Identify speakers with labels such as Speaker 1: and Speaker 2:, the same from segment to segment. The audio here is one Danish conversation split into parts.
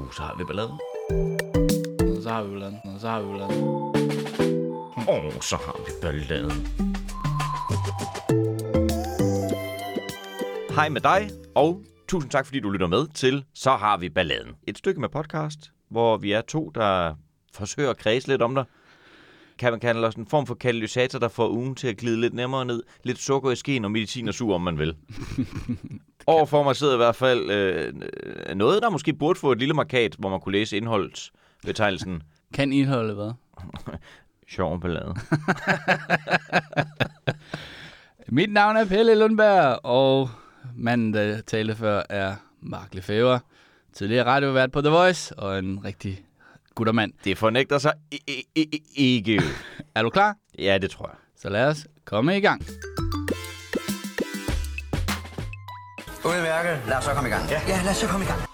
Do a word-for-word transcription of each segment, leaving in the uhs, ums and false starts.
Speaker 1: så har vi ballade.
Speaker 2: Så har vi ballade. Så har vi ballade.
Speaker 1: Åh, oh, så har vi ballade. Hej med dig, og tusind tak, fordi du lytter med til Så har vi balladen. Et stykke med podcast, hvor vi er to, der forsøger at kredse lidt om dig. Kan man kalde os en form for katalysator, der får ugen til at glide lidt nemmere ned. Lidt sukker i skeen og medicin og sur, om man vil. Overfor mig sidder i hvert fald øh, noget, der måske burde få et lille markat, hvor man kunne læse indholdsbetegnelsen.
Speaker 2: Kan indholdet hvad?
Speaker 1: Sjov ballade.
Speaker 2: Mit navn er Pelle Lundberg, og manden, der talte før, er Mark Lefebvre. Tidligere radiovært på The Voice, og en rigtig guttermand.
Speaker 1: Det fornægter sig I- I- I- ikke.
Speaker 2: Er du klar?
Speaker 1: Ja, det tror jeg.
Speaker 2: Så lad os komme i gang.
Speaker 3: Udmærket. Lad os så komme i gang. Ja, ja lad os så komme i gang.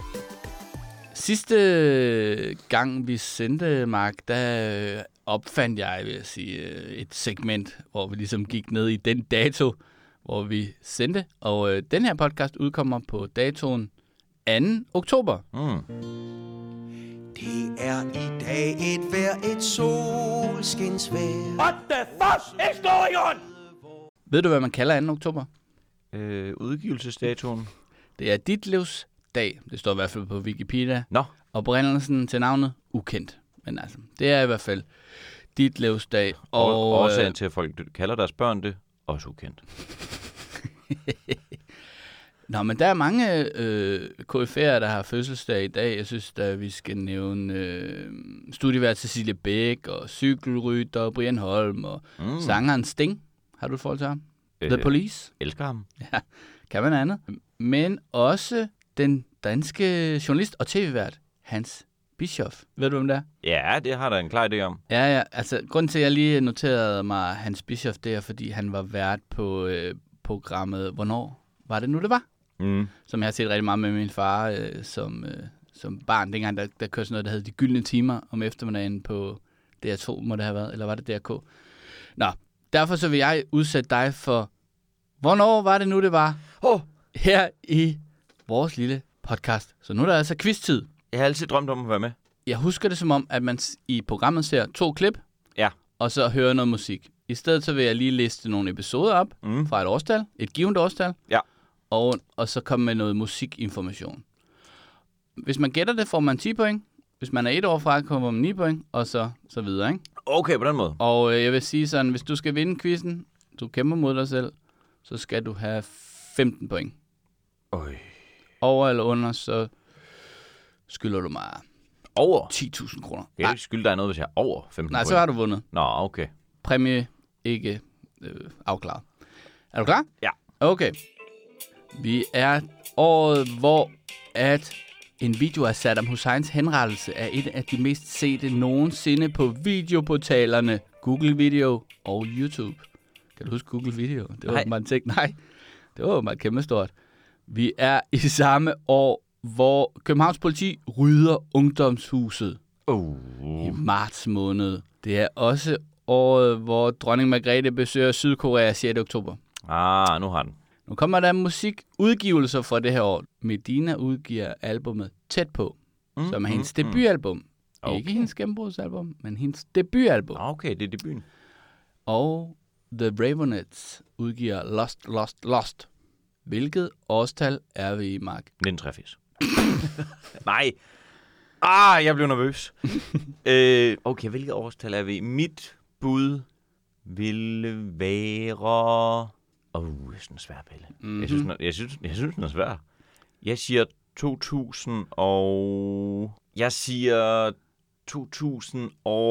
Speaker 2: Sidste gang vi sendte, Mark, der opfandt jeg, vil jeg sige, et segment, hvor vi ligesom gik ned i den dato, hvor vi sendte. Og øh, den her podcast udkommer på datoen anden oktober.
Speaker 1: Mm.
Speaker 4: Det er i dag et vejr, et solskinsvejr.
Speaker 5: What the fuck is going on?
Speaker 2: Ved du, hvad man kalder anden oktober?
Speaker 1: Øh, udgivelsesdatoen.
Speaker 2: Det er dit livs dag. Det står i hvert fald på Wikipedia.
Speaker 1: Nå.
Speaker 2: Oprindelsen til navnet ukendt. Men altså, det er i hvert fald dit livs dag.
Speaker 1: Og,
Speaker 2: Og
Speaker 1: og årsagen til, at folk kalder deres børn det, også ukendt.
Speaker 2: Nå, men der er mange øh, K F C'er, der har fødselsdag i dag. Jeg synes, at vi skal nævne øh, studievært Cecilie Bæk og cykelrytter Brian Holm og mm. sangeren Sting. Har du et forhold til ham?
Speaker 1: Øh,
Speaker 2: The Police.
Speaker 1: Elsker ham.
Speaker 2: Ja, kan man andet. Men også den danske journalist og tv-vært Hans Bischoff. Ved du, hvem det er?
Speaker 1: Ja, det har der en klar idé om.
Speaker 2: Ja, ja. Altså, grunden til, at jeg lige noterede mig Hans Bischoff, det er, fordi han var vært på øh, programmet Hvornår var det nu, det var?
Speaker 1: Mm.
Speaker 2: Som jeg har set rigtig meget med min far øh, som, øh, som barn. Dengang, der, der kørte sådan noget, der hed De Gyldne Timer om eftermiddagen på D R to, må det have været. Eller var det D R K? Nå, derfor så vil jeg udsætte dig for, hvornår var det nu, det var?
Speaker 1: Oh.
Speaker 2: Her i vores lille podcast. Så nu er der altså quiz-tid.
Speaker 1: Jeg har altid drømt om at være med.
Speaker 2: Jeg husker det som om, at man i programmet ser to klip,
Speaker 1: Ja.
Speaker 2: og så hører noget musik. I stedet så vil jeg lige liste nogle episoder op
Speaker 1: Mm.
Speaker 2: fra et årstal, et givet årstal,
Speaker 1: Ja.
Speaker 2: og, og så komme med noget musikinformation. Hvis man gætter det, får man ti point. Hvis man er et år fra, kommer man ni point, og så, så videre, ikke?
Speaker 1: Okay, på den måde.
Speaker 2: Og øh, jeg vil sige sådan, hvis du skal vinde quizzen, du kæmper mod dig selv, så skal du have femten point.
Speaker 1: Øj.
Speaker 2: Over eller under, så skylder du mig
Speaker 1: Over?
Speaker 2: ti tusind kroner.
Speaker 1: Jeg vil skylde dig noget, hvis jeg er over femten
Speaker 2: Nej,
Speaker 1: point.
Speaker 2: så har du vundet.
Speaker 1: Nå, okay.
Speaker 2: Præmie ikke øh, afklaret. Er du klar?
Speaker 1: Ja.
Speaker 2: Okay. Vi er året, hvor at en video af Saddam Husseins henrettelse er et af de mest sete nogensinde på videoportalerne Google Video og YouTube. Kan du huske Google Video? Det var
Speaker 1: Nej.
Speaker 2: man tænkte, nej, det var meget kæmpestort. Vi er i samme år, hvor Københavns politi rydder ungdomshuset
Speaker 1: Uh.
Speaker 2: i marts måned. Det er også året, hvor dronning Margrethe besøger Sydkorea sjette oktober.
Speaker 1: Ah, nu har den.
Speaker 2: Nu kommer der musikudgivelser fra det her år. Medina udgiver albumet Tæt på, mm, som er hendes
Speaker 1: mm,
Speaker 2: debutalbum.
Speaker 1: Okay.
Speaker 2: Ikke hendes gennembrudsalbum, men hendes debutalbum.
Speaker 1: Okay, det er debuten.
Speaker 2: Og The Raveonettes udgiver Lost, Lost, Lost. Hvilket årstal er vi i, Mark?
Speaker 1: nitten treogfirs. Nej. Ah, jeg blev nervøs. øh, okay, hvilket årstal er vi? Mit bud ville være... Åh, oh, jeg synes, den er svær, Pelle. Mm-hmm. Jeg synes, den er, jeg synes, jeg synes, den er svær. Jeg siger to tusind og... Jeg siger to tusind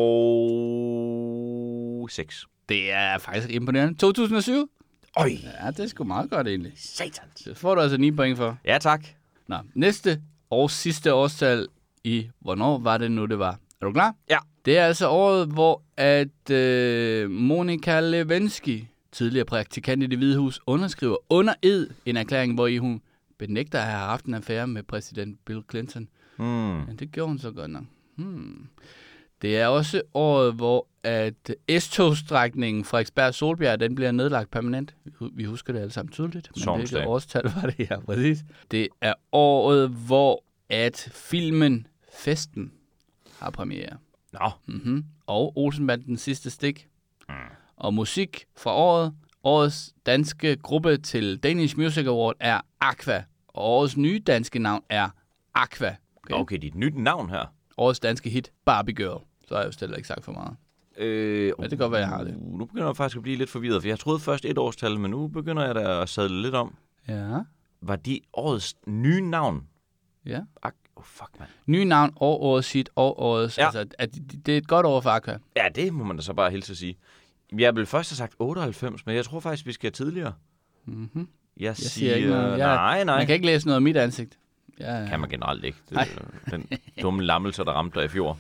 Speaker 1: og seks.
Speaker 2: Det er faktisk imponerende. to tusind og syv?
Speaker 1: Øj,
Speaker 2: Ja, det er sgu meget godt egentlig.
Speaker 1: satan.
Speaker 2: Det får du altså ni point for.
Speaker 1: Ja, tak.
Speaker 2: Nå, næste og sidste årstal i hvornår var det nu, det var. Er du klar?
Speaker 1: Ja.
Speaker 2: Det er altså året, hvor at øh, Monica Lewinsky, tidligere praktikant i Det Hvide Hus, underskriver under ed en erklæring, hvor i hun benægter at have haft en affære med præsident Bill Clinton.
Speaker 1: Hmm.
Speaker 2: Men det gjorde hun så godt nok. Hmm. Det er også året, hvor at S-togstrækningen Frederiksberg-Solbjerg, den bliver nedlagt permanent. Vi husker det alle sammen tydeligt. Men
Speaker 1: Sorgens
Speaker 2: hvilket
Speaker 1: dag.
Speaker 2: årstal var det? Ja, præcis. Det er året, hvor at filmen Festen har premiere.
Speaker 1: Nå.
Speaker 2: Mm-hmm. Og Olsenbandens sidste stik. Mm. Og musik fra året. Årets danske gruppe til Danish Music Award er Aqua. Og årets nye danske navn er Aqua.
Speaker 1: Okay, okay, dit nyt navn her.
Speaker 2: Årets danske hit, Barbie Girl. Så har jeg jo stille ikke sagt for meget.
Speaker 1: Øh,
Speaker 2: men det kan godt være, jeg har det.
Speaker 1: Nu begynder jeg faktisk at blive lidt forvirret, for jeg troede først et årstal, men nu begynder jeg da at sadle lidt om.
Speaker 2: Ja.
Speaker 1: Var de årets nye navn?
Speaker 2: Ja.
Speaker 1: Ak- oh, fuck, man.
Speaker 2: Nye navn og årets hit og årets...
Speaker 1: Ja.
Speaker 2: Altså, at det er et godt år for Aqua.
Speaker 1: Ja, det må man da så bare hilse at sige. Jeg ville først have sagt otteoghalvfems, men jeg tror faktisk, vi skal tidligere.
Speaker 2: Mm-hmm.
Speaker 1: Jeg,
Speaker 2: jeg
Speaker 1: siger,
Speaker 2: siger ikke noget. Jeg,
Speaker 1: nej, nej.
Speaker 2: Man kan ikke læse noget af mit ansigt. Ja.
Speaker 1: Kan man generelt ikke. Det, den dumme lammelse, der ramte dig i fjor.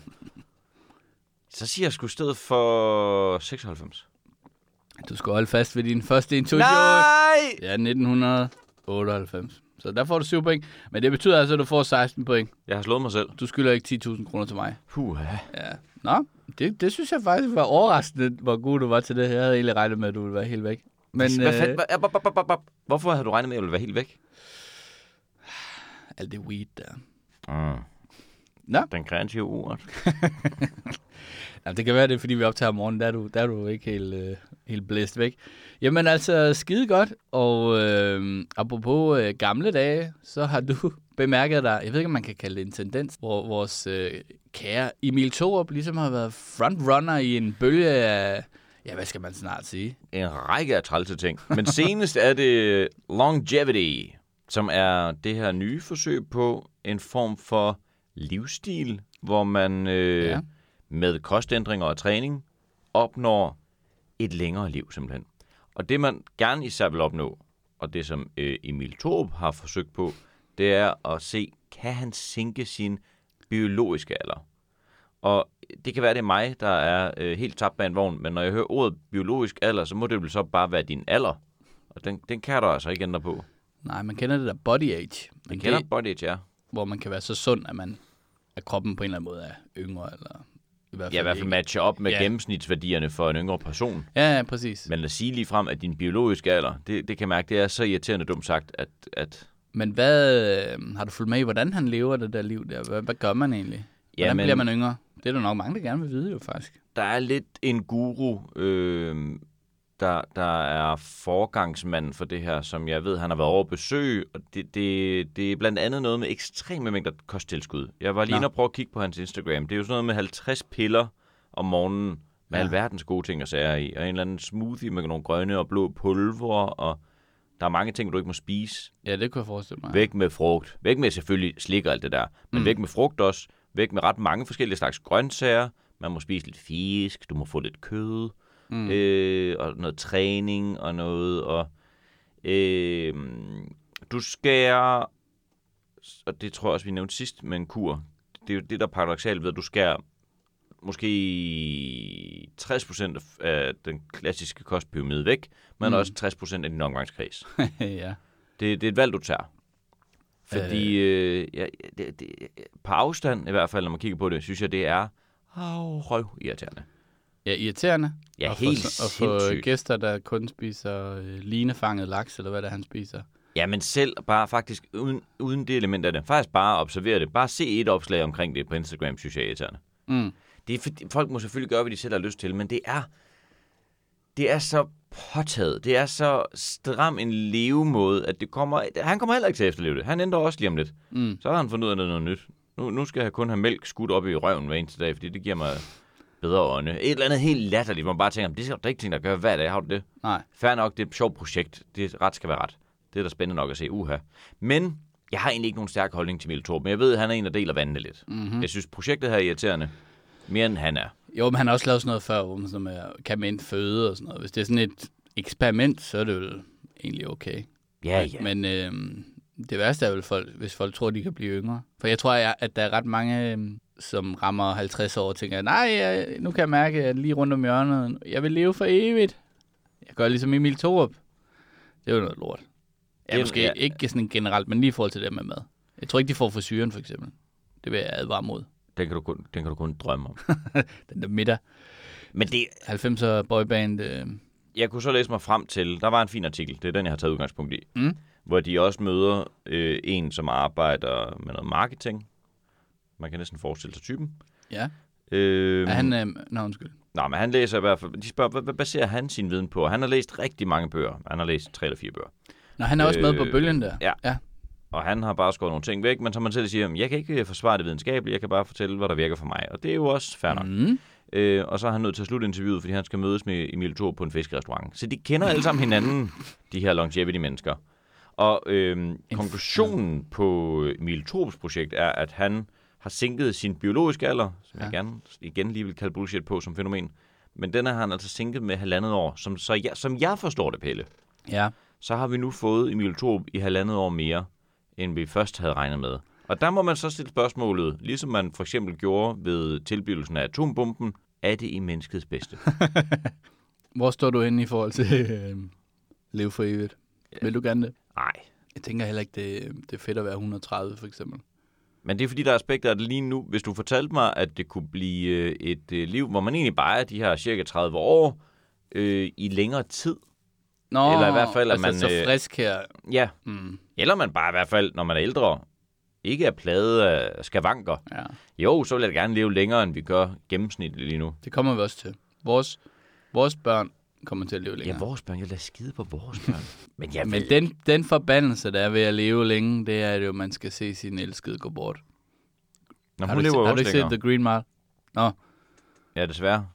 Speaker 1: Så siger jeg sgu stedet for seksoghalvfems.
Speaker 2: Du skal holde fast ved din første intuition.
Speaker 1: Nej!
Speaker 2: Ja, nitten otteoghalvfems. Så der får du syv point. Men det betyder altså, at du får seksten point.
Speaker 1: Jeg har slået mig selv.
Speaker 2: Du skylder ikke ti tusind kroner til mig.
Speaker 1: Puh,
Speaker 2: ja. Nå, det, det synes jeg faktisk var overraskende, hvor god du var til det. Jeg havde egentlig regnet med, at du ville være helt væk. Men,
Speaker 1: Hvad
Speaker 2: øh,
Speaker 1: fanden, hva, hvorfor havde du regnet med, at jeg ville være helt væk?
Speaker 2: Alt det weed der.
Speaker 1: Mm.
Speaker 2: Nå.
Speaker 1: Den kreative ord.
Speaker 2: Jamen, det kan være, det er, fordi vi optager om morgenen. Der er du, der er du ikke helt, øh, helt blæst væk. Jamen altså, skide godt. Og øh, apropos øh, gamle dage, så har du bemærket dig, jeg ved ikke, om man kan kalde det en tendens, hvor vores øh, kære Emil Thorup ligesom har været frontrunner i en bølge af, ja, hvad skal man snart sige?
Speaker 1: En række af trælse ting. Men senest er det Longevity, som er det her nye forsøg på en form for livsstil, hvor man øh, ja. med kostændringer og træning opnår et længere liv simpelthen. Og det man gerne især vil opnå, og det som øh, Emil Thorup har forsøgt på, det er at se, kan han sænke sin biologiske alder? Og det kan være, det er mig, der er øh, helt tabt bag en vogn, men når jeg hører ordet biologisk alder, så må det vel så bare være din alder. Og den, den kan du altså ikke ændre på.
Speaker 2: Nej, man kender det der body age.
Speaker 1: Man kender det, body age, ja.
Speaker 2: Hvor man kan være så sund, at man at kroppen på en eller anden måde er yngre, eller i hvert fald
Speaker 1: ja, i hvert fald matcher op med
Speaker 2: ja.
Speaker 1: gennemsnitsværdierne for en yngre person.
Speaker 2: Ja, ja, præcis.
Speaker 1: Men at sige lige frem, at din biologiske alder, det, det kan mærke, det er så irriterende dumt sagt, at... at
Speaker 2: men hvad, øh, har du fulgt med i, hvordan han lever det der liv der? Hvad, hvad gør man egentlig? Hvordan
Speaker 1: Jamen,
Speaker 2: bliver man yngre? Det er der nok mange, der gerne vil vide jo faktisk.
Speaker 1: Der er lidt en guru, øh, der, der er forgangsmand for det her, som jeg ved, han har været over besøg, og det, det, det er blandt andet noget med ekstreme mængder kosttilskud. Jeg var lige inde og prøve at kigge på hans Instagram. Det er jo sådan noget med halvtreds piller om morgenen, med ja. alverdens gode ting og sager i, og en eller anden smoothie med nogle grønne og blå pulver, og der er mange ting, du ikke må spise.
Speaker 2: Ja, det kunne jeg forestille mig.
Speaker 1: Væk med frugt. Væk med selvfølgelig slik og alt det der, men mm. væk med frugt også. Væk med ret mange forskellige slags grøntsager. Man må spise lidt fisk, du må få lidt kød, mm. øh, og noget træning og noget. Og, øh, du skærer, og det tror jeg også, vi nævnte sidst med en kur. Det er jo det, der er paradoksalt ved, at du skærer måske tres procent af den klassiske kostpyramide væk, men mm. også tres procent af din omgangskreds.
Speaker 2: ja.
Speaker 1: det, det er et valg, du tager. Fordi øh, ja, det, det, på afstand, i hvert fald, når man kigger på det, synes jeg, det er oh, røv irriterende.
Speaker 2: Ja, irriterende.
Speaker 1: Ja,
Speaker 2: og
Speaker 1: helt
Speaker 2: for, og for gæster, der kun spiser øh, linefanget laks, eller hvad det er, han spiser.
Speaker 1: Ja, men selv bare faktisk, uden, uden det element af det, faktisk bare observere det. Bare se et opslag omkring det på Instagram, synes jeg er irriterende.
Speaker 2: Mm.
Speaker 1: Det er, for, folk må selvfølgelig gøre, hvad de selv har lyst til, men det er, det er så påtaget. Det er så stram en levemåde, at det kommer, han kommer heller ikke til at efterleve det. Han ændrer også lige om lidt. Mm. Så har han fundet ud af noget nyt. Nu, nu skal jeg kun have mælk skudt op i røven hver eneste dag, fordi det giver mig bedre ånde. Et eller andet helt latterligt, hvor man bare tænker, det er der ikke ting, der gør hver dag. Har du det?
Speaker 2: Nej.
Speaker 1: Fair nok, det er et sjovt projekt. Det ret skal være ret. Det er da spændende nok at se. Uha. Men jeg har egentlig ikke nogen stærk holdning til Emil Thorup, men jeg ved, at han er en, der deler vandene lidt. Mm-hmm. Jeg synes, projektet her er irriterende. Mere end han er.
Speaker 2: Jo, men han har også lavet sådan noget før, hvor man sådan med, kan man føde og sådan noget. Hvis det er sådan et eksperiment, så er det jo egentlig okay.
Speaker 1: Ja, ja.
Speaker 2: Men øh, det værste er vel, folk, hvis folk tror, de kan blive yngre. For jeg tror, at der er ret mange, øh, som rammer halvtreds år og tænker, nej, jeg, nu kan jeg mærke, at lige rundt om hjørnet, jeg vil leve for evigt. Jeg gør ligesom Emil Thorup. Det er jo noget lort. Ja, måske ja. Ikke sådan generelt, men lige i forhold til det med mad. Jeg tror ikke, de får frisyren, for eksempel. Det vil jeg advare mod.
Speaker 1: Den kan du kun, den kan du kun drømme om.
Speaker 2: Den der middag.
Speaker 1: Men det...
Speaker 2: halvfemser boyband. Øh...
Speaker 1: Jeg kunne så læse mig frem til, der var en fin artikel, det er den, jeg har taget udgangspunkt i,
Speaker 2: mm.
Speaker 1: hvor de også møder øh, en, som arbejder med noget marketing, Man kan næsten forestille sig typen.
Speaker 2: Ja.
Speaker 1: Øhm,
Speaker 2: Er han... Øh, nå, undskyld.
Speaker 1: Nå, men han læser i hvert fald... De spørger, hvad, hvad baserer han sin viden på? Han har læst rigtig mange bøger. Han har læst tre eller fire bøger.
Speaker 2: Nå, han er også
Speaker 1: Øh,
Speaker 2: med på bølgen der.
Speaker 1: ja.
Speaker 2: ja.
Speaker 1: Og han har bare skåret nogle ting væk, men som man selv siger, jeg kan ikke forsvare det videnskabeligt, jeg kan bare fortælle, hvad der virker for mig. Og det er jo også fair nok.
Speaker 2: Mm.
Speaker 1: Øh, og så er han nødt til at slutte interviewet, fordi han skal mødes med Emil Thorup på en fiskerestaurant. Så de kender alle sammen hinanden, de her longevity-mennesker. Og øh, konklusionen på Emil Thorups projekt er, at han har sænket sin biologiske alder, som ja. jeg gerne igen lige vil kalde bullshit på som fænomen. Men den har han altså sænket med halvandet år. Som, så jeg, som jeg forstår det, Pelle,
Speaker 2: Ja.
Speaker 1: så har vi nu fået Emil Thorup i halvandet år mere, end vi først havde regnet med. Og der må man så stille spørgsmålet, ligesom man for eksempel gjorde ved tilblivelsen af atombomben, er det i menneskets bedste?
Speaker 2: Hvor står du inde i forhold til øh, leve for evigt? Ja. Vil du gerne det?
Speaker 1: Nej.
Speaker 2: Jeg tænker heller ikke, det, det er fedt at være et hundrede og tredive, for eksempel.
Speaker 1: Men det er fordi, der er aspekter af det lige nu. Hvis du fortalte mig, at det kunne blive et øh, liv, hvor man egentlig bare er de her cirka tredive år øh, i længere tid.
Speaker 2: Nå,
Speaker 1: Eller i hvert fald, at
Speaker 2: altså
Speaker 1: man,
Speaker 2: så
Speaker 1: øh,
Speaker 2: frisk her.
Speaker 1: Ja.
Speaker 2: Mm.
Speaker 1: Eller man bare i hvert fald, når man er ældre, ikke er plaget af skavanker.
Speaker 2: Ja.
Speaker 1: Jo, så vil jeg gerne leve længere, end vi gør gennemsnitligt lige nu.
Speaker 2: Det kommer vi også til. Vores, vores børn kommer til at leve længere.
Speaker 1: Ja, vores børn. Jeg lader skide på vores børn. Men jeg
Speaker 2: Men
Speaker 1: vil...
Speaker 2: den, den forbandelse, der er ved at leve længe, det er jo, at man skal se sin elskede gå bort.
Speaker 1: Nå,
Speaker 2: Har
Speaker 1: hun
Speaker 2: du,
Speaker 1: lever
Speaker 2: ikke, har
Speaker 1: også
Speaker 2: du ikke set
Speaker 1: længere.
Speaker 2: The Green Mile? Nå,
Speaker 1: Ja, desværre.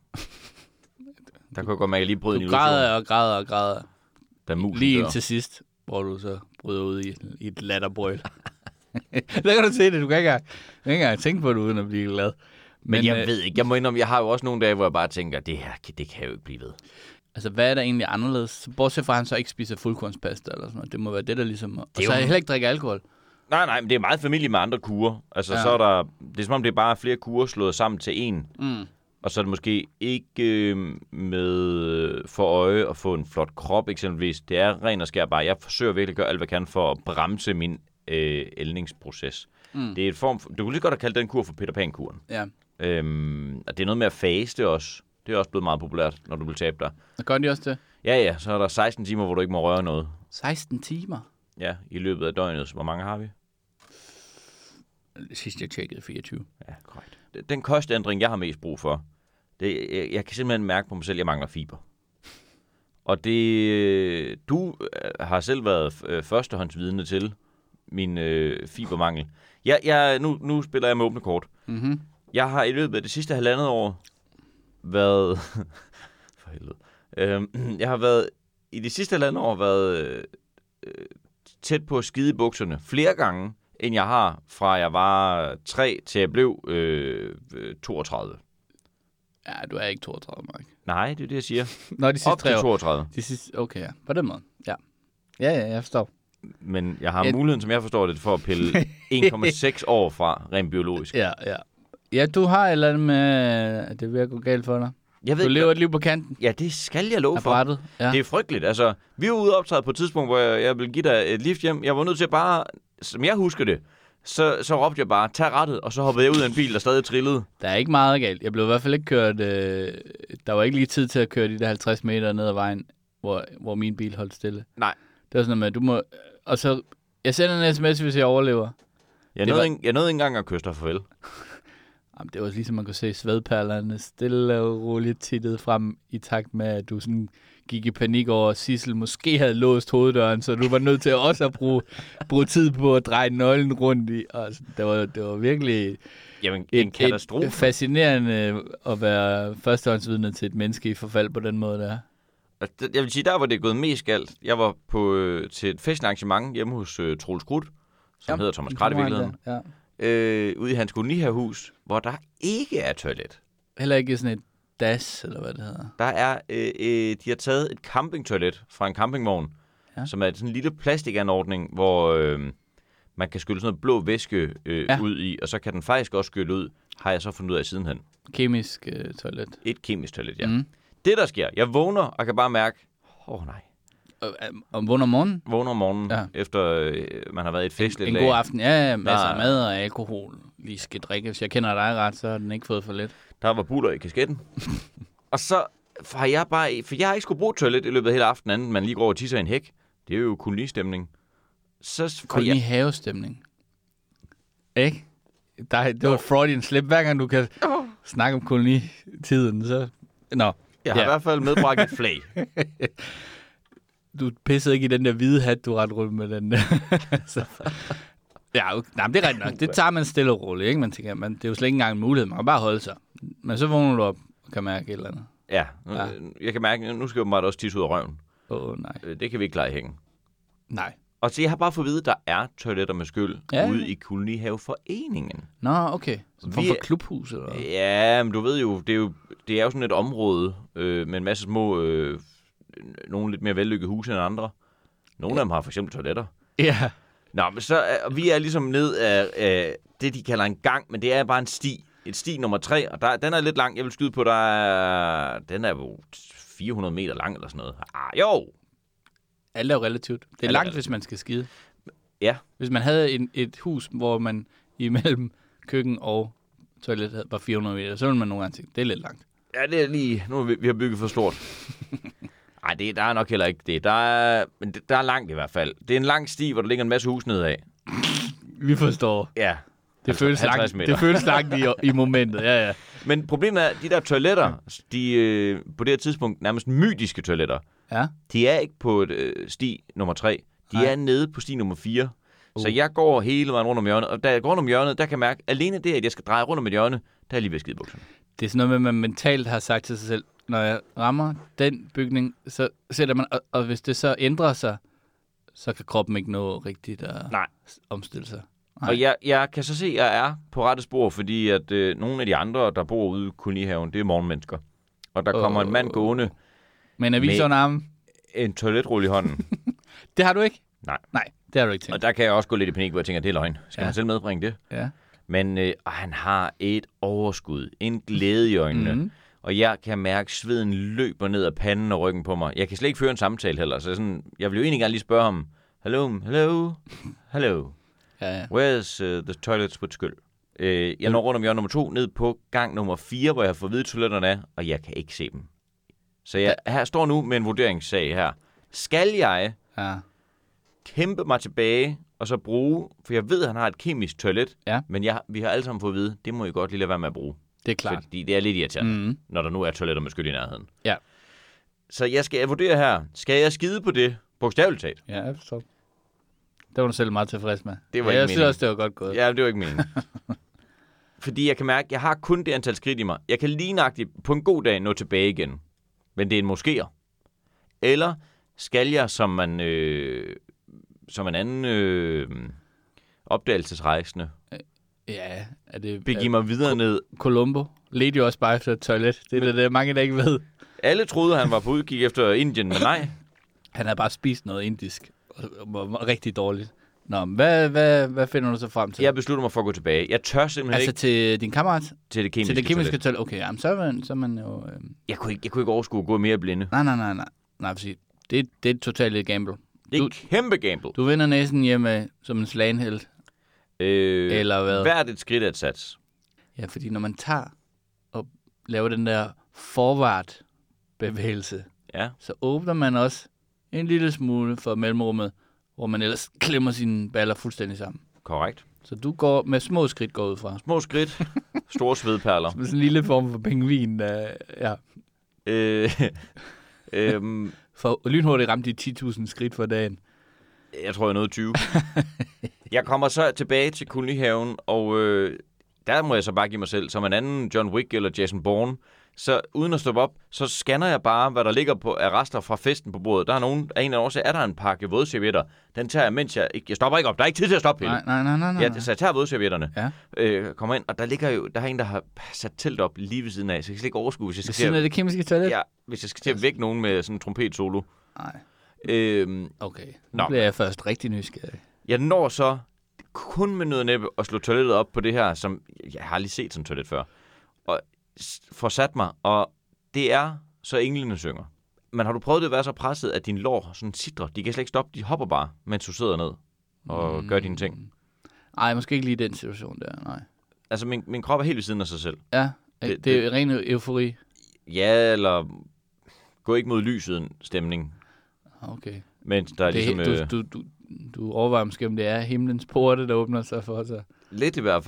Speaker 1: Der kunne jeg godt mærke, at jeg lige brød en
Speaker 2: du
Speaker 1: illusion.
Speaker 2: græder og græder og græder.
Speaker 1: Da musen
Speaker 2: Lige
Speaker 1: dør.
Speaker 2: indtil sidst, hvor du så bryder ud i, i et latterbrøl. Der kan du se det. Du kan ikke engang, du kan ikke engang tænke på det, uden at blive glad.
Speaker 1: Men, Men jeg
Speaker 2: øh,
Speaker 1: ved ikke. Jeg må indrømme, jeg har jo også nogle dage, hvor jeg bare tænker, det her, det kan jo ikke blive ved.
Speaker 2: Altså, hvad er der egentlig anderledes? Bortset fra, at han så ikke spiser fuldkornspasta eller sådan noget. Det må være det, der ligesom... Og
Speaker 1: er
Speaker 2: så
Speaker 1: jo-
Speaker 2: heller ikke drikke alkohol.
Speaker 1: Nej, nej, men det er meget familie med andre kurer. Altså,
Speaker 2: Ja.
Speaker 1: så er der... Det er som om, det er bare flere kurer slået sammen til en.
Speaker 2: Mm.
Speaker 1: Og så er det måske ikke øh, med for øje at få en flot krop, eksempelvis. Det er ren og skær bare. Jeg forsøger virkelig at gøre alt, hvad jeg kan for at bremse min øh, ældningsproces.
Speaker 2: Mm.
Speaker 1: Det er et form... For, du kunne lige godt have kaldt den kur for Peter Pan-kuren.
Speaker 2: Ja.
Speaker 1: Øhm, og det er noget med at faste også. Det er også blevet meget populært, når du vil tabe dig.
Speaker 2: Og gør de også det?
Speaker 1: Ja, ja, så er der seksten timer, hvor du ikke må røre noget.
Speaker 2: seksten timer?
Speaker 1: Ja, i løbet af døgnet. Så hvor mange har vi?
Speaker 2: Sidst jeg tjekkede fireogtyve.
Speaker 1: Ja, korrekt. Den kostændring, jeg har mest brug for, det, jeg, jeg kan simpelthen mærke på mig selv, at jeg mangler fiber. Og det, du har selv været øh, førstehåndsvidne til min øh, fibermangel. Jeg, jeg, nu, nu spiller jeg med åbne kort.
Speaker 2: Mm-hmm.
Speaker 1: Jeg har i løbet af det sidste halvandet år været... for helvede. Øhm, jeg har været... I det sidste halvandet år været øh, øh, tæt på at skide i bukserne flere gange, end jeg har fra jeg var tre til jeg blev øh, toogtredive.
Speaker 2: Ja, du er ikke toogtredive, Mark.
Speaker 1: Nej, det er det, jeg siger.
Speaker 2: Nå, de sidste
Speaker 1: Op
Speaker 2: tre
Speaker 1: til
Speaker 2: år.
Speaker 1: toogtredive.
Speaker 2: De sidste, okay, ja. På den måde. Ja. Ja, ja, jeg forstår.
Speaker 1: Men jeg har
Speaker 2: Et-
Speaker 1: muligheden, som jeg forstår det, for at pille en komma seks år fra, rent biologisk.
Speaker 2: Ja, ja. Ja, du har et eller andet med, at det er ved at gå galt for dig.
Speaker 1: Jeg ved
Speaker 2: Du
Speaker 1: ikke,
Speaker 2: lever et liv på kanten
Speaker 1: ja, det skal jeg love
Speaker 2: af
Speaker 1: for.
Speaker 2: brættet. Ja.
Speaker 1: Det er frygteligt. Altså, vi var ude optaget på et tidspunkt, hvor jeg, jeg ville give dig et lift hjem. Jeg var nødt til at bare, som jeg husker det, så, så råbte jeg bare, tag rettet, og så hoppede jeg ud af en bil, der stadig trillede.
Speaker 2: Der er ikke meget galt. Jeg blev i hvert fald ikke kørt... Øh, der var ikke lige tid til at køre de der halvtreds meter ned ad vejen, hvor, hvor min bil holdt stille.
Speaker 1: Nej.
Speaker 2: Det var sådan noget med, du må... Og så... Jeg sender en sms, hvis jeg overlever.
Speaker 1: Jeg
Speaker 2: Det
Speaker 1: nåede,
Speaker 2: var-
Speaker 1: ikke, jeg nåede ikke engang at kysse dig farvel.
Speaker 2: Jamen, det var ligesom, man kunne se svedperlerne stille og roligt tittet frem i takt med, at du sådan gik i panik over, at Sissel måske havde låst hoveddøren, så du var nødt til også at bruge, bruge tid på at dreje nøglen rundt i. Og altså, det, var, det var virkelig
Speaker 1: Jamen, en
Speaker 2: et,
Speaker 1: katastrofe.
Speaker 2: et fascinerende at være førstehåndsvidne til et menneske i forfald på den måde, der.
Speaker 1: Altså, det- Jeg vil sige, der hvor det er gået mest galt. Jeg var på, øh, til et festligt arrangement hjemme hos øh, Troels Krudt, som hedder Thomas Kratt i virkeligheden.
Speaker 2: Ja.
Speaker 1: Øh, ude i hans kolonihavehus, hvor der ikke er toilet.
Speaker 2: Heller ikke sådan et das, eller hvad det hedder.
Speaker 1: Der er, øh, øh, de har taget et campingtoilet fra en campingvogn,
Speaker 2: Ja.
Speaker 1: ja. som er sådan en lille plastikanordning, hvor øh, man kan skylle sådan noget blå væske øh,
Speaker 2: Ja.
Speaker 1: ja. ud i, og så kan den faktisk også skylle ud, har jeg så fundet ud af sidenhen.
Speaker 2: Kemisk øh, toilet.
Speaker 1: Et kemisk toilet, ja.
Speaker 2: Mm.
Speaker 1: Mm. Det, der sker, jeg vågner og kan bare mærke, åh oh, nej,
Speaker 2: Og, og vågner om morgenen.
Speaker 1: vågner om morgenen,
Speaker 2: Ja.
Speaker 1: ja. efter øh, man har været i et festligt
Speaker 2: En
Speaker 1: lag.
Speaker 2: god aften. Ja, ja, masser af
Speaker 1: Nej.
Speaker 2: mad og alkohol. Lige skal drikke. Hvis jeg kender dig ret, så har den ikke fået for lidt.
Speaker 1: Der var buller i kasketten. Og så har jeg bare... For jeg har ikke skulle bruge toilet i løbet af hele aftenen, anden man lige går og tisser i en hæk. Det er jo kolonistemning. Så får
Speaker 2: Koloni
Speaker 1: jeg...
Speaker 2: havestemning. Ikke? Der, det var et Freudian slip. Hver gang du kan oh. snakke om kolonitiden, så... Nå.
Speaker 1: Jeg har ja. i hvert fald medbragt et flag.
Speaker 2: Du pissede ikke i den der hvide hat, du ret rundt med den der. så, ja, okay. Nej, men det er rigtigt nok. Det tager man stille og roligt, ikke? Man tænker, man, det er jo slet ikke engang en mulighed. Man kan bare holde sig. Men så vågner du op og kan mærke et eller andet.
Speaker 1: Ja, ja. Jeg kan mærke, nu skal jeg bare også tisse ud af røven.
Speaker 2: Åh, oh, nej.
Speaker 1: Det kan vi ikke klare i hængen.
Speaker 2: Nej.
Speaker 1: Og så jeg har bare fået at vide, at der er toiletter med skyld
Speaker 2: ja.
Speaker 1: ude i Kolonihaveforeningen.
Speaker 2: Nå, okay. Så for, for klubhus, eller?
Speaker 1: Ja, men du ved jo, det er jo, det er jo sådan et område øh, med en masse små, øh, nogle lidt mere vellykkede huse end andre. Nogle ja. af dem har for eksempel toiletter.
Speaker 2: Ja.
Speaker 1: Nå, men så er vi er ligesom ned af, af det, de kalder en gang, men det er bare en sti. Et sti nummer tre, og der, den er lidt lang. Jeg vil skyde på, der er, den er jo fire hundrede meter lang eller sådan noget. Ah, jo!
Speaker 2: Alt er jo relativt. Det er Alt langt, er hvis man skal skide.
Speaker 1: Ja.
Speaker 2: Hvis man havde en, et hus, hvor man imellem køkken og toilet var fire hundrede meter, så ville man nogle gange tænke, det er lidt langt.
Speaker 1: Ja, det er lige... Nu har vi, vi har bygget for stort. Nej, det der er nok heller ikke det. Der er, men det, der er langt i hvert fald. Det er en lang sti, hvor der ligger en masse hus nedad.
Speaker 2: Vi forstår.
Speaker 1: Ja.
Speaker 2: Det føles langt, det føles langt i, i momentet, ja, ja.
Speaker 1: Men problemet er, at de der toiletter, de øh, på det her tidspunkt nærmest mytiske toiletter,
Speaker 2: ja.
Speaker 1: de er ikke på øh, sti nummer tre. De Nej. er nede på sti nummer fire. Uh. Så jeg går hele vejen rundt om hjørnet, og da jeg går rundt om hjørnet, der kan jeg mærke, alene det, at jeg skal dreje rundt om et hjørne, der er jeg lige ved at skide bukserne.
Speaker 2: Det er sådan noget med, at man mentalt har sagt til sig selv, når jeg rammer den bygning, så sætter man, og, og hvis det så ændrer sig, så kan kroppen ikke nå rigtigt at Nej. omstille sig. Nej.
Speaker 1: Og jeg, jeg kan så se, at jeg er på rette spor, fordi at øh, nogle af de andre, der bor ude i kolonihaven, det er morgenmennesker. Og der kommer uh, en mand gående
Speaker 2: men er vi så en arm?
Speaker 1: En toiletrulle i hånden.
Speaker 2: Det har du ikke?
Speaker 1: Nej.
Speaker 2: Nej, det har du ikke tænkt.
Speaker 1: Og der kan jeg også gå lidt i panik, hvor jeg tænker, det er løgn. Skal ja. man selv medbringe det?
Speaker 2: Ja.
Speaker 1: Men øh, han har et overskud, en glæde i øjnene. Mm-hmm. Og jeg kan mærke, at sveden løber ned ad panden og ryggen på mig. Jeg kan slet ikke føre en samtale heller. Så sådan, jeg vil jo egentlig gerne lige spørge ham, hello, hello, hello.
Speaker 2: Ja, ja.
Speaker 1: Where's uh, the toilets with skyld? Uh, jeg når rundt om hjørne nummer to, ned på gang nummer fire, hvor jeg har fået vidt toiletterne er, og jeg kan ikke se dem. Så jeg her står nu med en vurderingssag her. Skal jeg
Speaker 2: ja.
Speaker 1: kæmpe mig tilbage, og så bruge, for jeg ved, at han har et kemisk toilet,
Speaker 2: ja.
Speaker 1: men jeg, vi har alle sammen fået at vide, det må I godt lige lade være med at bruge.
Speaker 2: Det er klart.
Speaker 1: Fordi det er lidt irriterende,
Speaker 2: mm.
Speaker 1: når der nu er toiletter med skyld i nærheden.
Speaker 2: Ja.
Speaker 1: Så jeg skal vurdere her, skal jeg skide på det, bogstaveligt talt?
Speaker 2: Ja, jeg forstår. Det var du selv meget tilfreds med.
Speaker 1: Det var
Speaker 2: ja,
Speaker 1: ikke
Speaker 2: jeg
Speaker 1: meningen.
Speaker 2: synes også, det var godt gået.
Speaker 1: Ja, det var ikke meningen. Fordi jeg kan mærke, at jeg har kun det antal skridt i mig. Jeg kan lige nøjagtigt på en god dag nå tilbage igen. Men det er en moskéer. Eller skal jeg, som man, øh, som en anden øh, opdagelsesrejsende,
Speaker 2: ja, er det...
Speaker 1: begive mig videre ned.
Speaker 2: Columbo ledte jo også bare efter et toilet. Det er det, det mange, der ikke ved.
Speaker 1: Alle troede, han var på udkig efter Indien, men nej.
Speaker 2: Han havde bare spist noget indisk. Var rigtig dårligt. Nå, hvad, hvad, hvad finder du så frem til?
Speaker 1: Jeg beslutter mig for at gå tilbage. Jeg tør simpelthen
Speaker 2: altså
Speaker 1: ikke...
Speaker 2: Altså til din kammerat?
Speaker 1: Til det kemiske,
Speaker 2: til det kemiske
Speaker 1: toilet.
Speaker 2: toilet. Okay, jamen, så er man, så er man jo... Øh...
Speaker 1: Jeg, kunne ikke, jeg kunne ikke overskue at gå mere blinde.
Speaker 2: Nej, nej, nej, nej. Nej, for det, det er totalt et gamble.
Speaker 1: Det er et kæmpe gamble.
Speaker 2: Du vinder næsten hjemme som en slagenhelt.
Speaker 1: Øh,
Speaker 2: Eller hvad?
Speaker 1: Hvert et skridt er et sats.
Speaker 2: Ja, fordi når man tager og laver den der forward bevægelse,
Speaker 1: ja.
Speaker 2: så åbner man også en lille smule for mellemrummet, hvor man ellers klemmer sine baller fuldstændig sammen.
Speaker 1: Korrekt.
Speaker 2: Så du går med små skridt går ud fra.
Speaker 1: Små skridt, store svedperler.
Speaker 2: Som sådan en lille form for pingvin, der, ja.
Speaker 1: Øh, øhm,
Speaker 2: for lynhurtigt ramte de ti tusind skridt for dagen.
Speaker 1: Jeg tror, jeg nåede tyve. Jeg kommer så tilbage til kolonihaven, og øh, der må jeg så bare give mig selv, som en anden John Wick eller Jason Bourne. Så uden at stoppe op, så scanner jeg bare, hvad der ligger på af rester fra festen på bordet. Der er nogen, af en eller anden årsag, er der en pakke vådservietter. Den tager jeg, mens jeg ikke... Jeg stopper ikke op. Der er ikke tid til at stoppe hele.
Speaker 2: Nej, nej, nej, nej. nej.
Speaker 1: Ja, så jeg tager vådservietterne.
Speaker 2: Ja.
Speaker 1: Øh, kommer ind, og der ligger jo... Der er en, der har sat telt op lige ved siden af, så jeg kan slet ikke overskue, hvis jeg skal
Speaker 2: til at... det kemiske toilet?
Speaker 1: Ja, hvis jeg skal til at vække nogen med sådan en trompet-solo.
Speaker 2: Nej.
Speaker 1: Øhm,
Speaker 2: okay, nu bliver jeg først rigtig nysgerrig.
Speaker 1: Jeg når så kun med noget næppe at slå toilettet op på det her, som jeg har aldrig set sådan toilet før. Og får sat mig, og det er så englene synger. Men har du prøvet det at være så presset, at din lår sådan sidder? De kan slet ikke stoppe, de hopper bare, mens du sidder ned og mm. gør dine ting.
Speaker 2: Nej, måske ikke lige den situation der, nej.
Speaker 1: Altså, min, min krop er helt ved siden af sig selv.
Speaker 2: Ja, det, det er det, ren eufori.
Speaker 1: Ja, eller gå ikke mod lyset stemning.
Speaker 2: Okay.
Speaker 1: Men der er
Speaker 2: det,
Speaker 1: ligesom...
Speaker 2: Du, du, du, du overvejer måske, om det er himlens porte, der åbner sig for sig.
Speaker 1: Lidt i hvert fald.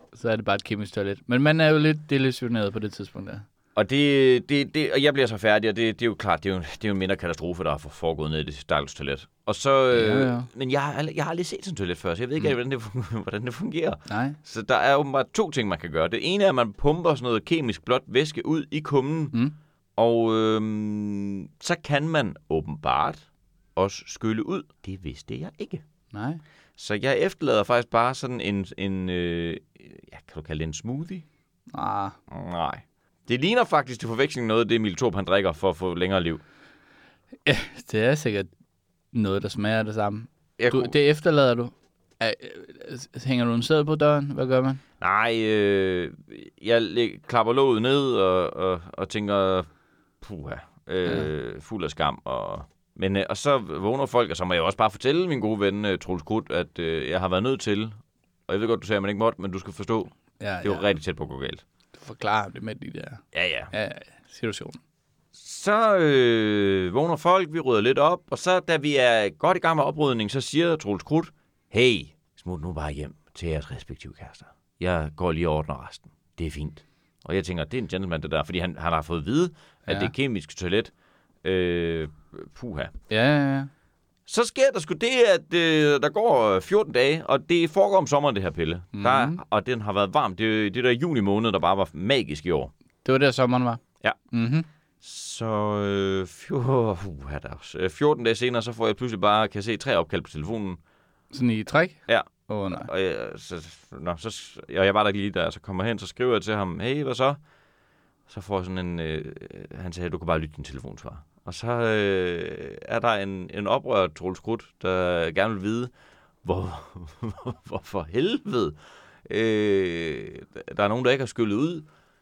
Speaker 2: så er det bare et kemisk toilet. Men man er jo lidt desillusioneret på det tidspunkt der.
Speaker 1: Og, det, det, det, og jeg bliver så færdig, og det, det er jo klart, det er jo, det er jo en mindre katastrofe, der er foregået ned i det stakkels toilet. Og så,
Speaker 2: Ja,
Speaker 1: øh,
Speaker 2: ja.
Speaker 1: Men jeg har, jeg har aldrig set sådan et toilet før, så jeg ved ikke, mm. hvordan, det, fungerer, hvordan det fungerer.
Speaker 2: Nej.
Speaker 1: Så der er åbenbart to ting, man kan gøre. Det ene er, at man pumper sådan noget kemisk blåt væske ud i kummen,
Speaker 2: Mm.
Speaker 1: og øh, så kan man åbenbart også skylle ud. Det vidste jeg ikke.
Speaker 2: Nej.
Speaker 1: Så jeg efterlader faktisk bare sådan en, en øh, ja, kan du kalde det en smoothie?
Speaker 2: Ah.
Speaker 1: Nej. Det ligner faktisk til forveksling noget af det, Emil Thorup han drikker for at få længere liv.
Speaker 2: Ja, det er sikkert noget, der smager det samme.
Speaker 1: Jeg
Speaker 2: Du,
Speaker 1: kunne...
Speaker 2: det efterlader du. Er, øh, hænger du en sæd på døren? Hvad gør man?
Speaker 1: Nej, øh, jeg læg, klapper låget ned og, og, og tænker, puha, øh, ja. fuld af skam. Og, men, øh, og så vågner folk, og så må jeg også bare fortælle min gode ven, øh, Troels Krudt, at øh, jeg har været nødt til, og jeg ved godt, du sagde, at man ikke måtte, men du skal forstå,
Speaker 2: Ja,
Speaker 1: det var
Speaker 2: ja.
Speaker 1: rigtig tæt på at gå galt.
Speaker 2: Du forklarer det med de der
Speaker 1: Ja, ja.
Speaker 2: ja, ja, situationen.
Speaker 1: Så øh, vågner folk, vi rydder lidt op, og så da vi er godt i gang med oprydning, så siger Troels Krudt, hey, smut nu bare hjem til jeres respektive kærester. Jeg går lige og ordner resten. Det er fint. Og jeg tænker, det er en gentleman det der, fordi han, han har fået at vide, at
Speaker 2: Ja.
Speaker 1: det er kemisk toilet. Øh, puha.
Speaker 2: Ja, ja, ja.
Speaker 1: Så sker der sgu det, at øh, der går fjorten dage, og det foregår om sommeren, det her pille.
Speaker 2: Mhm.
Speaker 1: Der, og den har været varm. Det, det der juni måned, der bare var magisk i år.
Speaker 2: Det var der, sommeren var?
Speaker 1: Ja.
Speaker 2: Mhm.
Speaker 1: Så øh, fjor, uh, der også. Øh, fjorten dage senere, så får jeg pludselig bare, kan jeg se, tre opkald på telefonen.
Speaker 2: Sådan i træk?
Speaker 1: Ja.
Speaker 2: Åh, oh, nej.
Speaker 1: Og jeg, så, nå, så, og jeg var der ikke lige der, så kommer jeg hen, så skriver jeg til ham, hey, hvad så? Så får jeg sådan en, øh, han sagde, du kan bare lytte din telefonsvar. Og så øh, er der en, en oprørt Troels Krudt, der gerne vil vide, hvor, hvor for helvede øh, der er nogen, der ikke har skyllet ud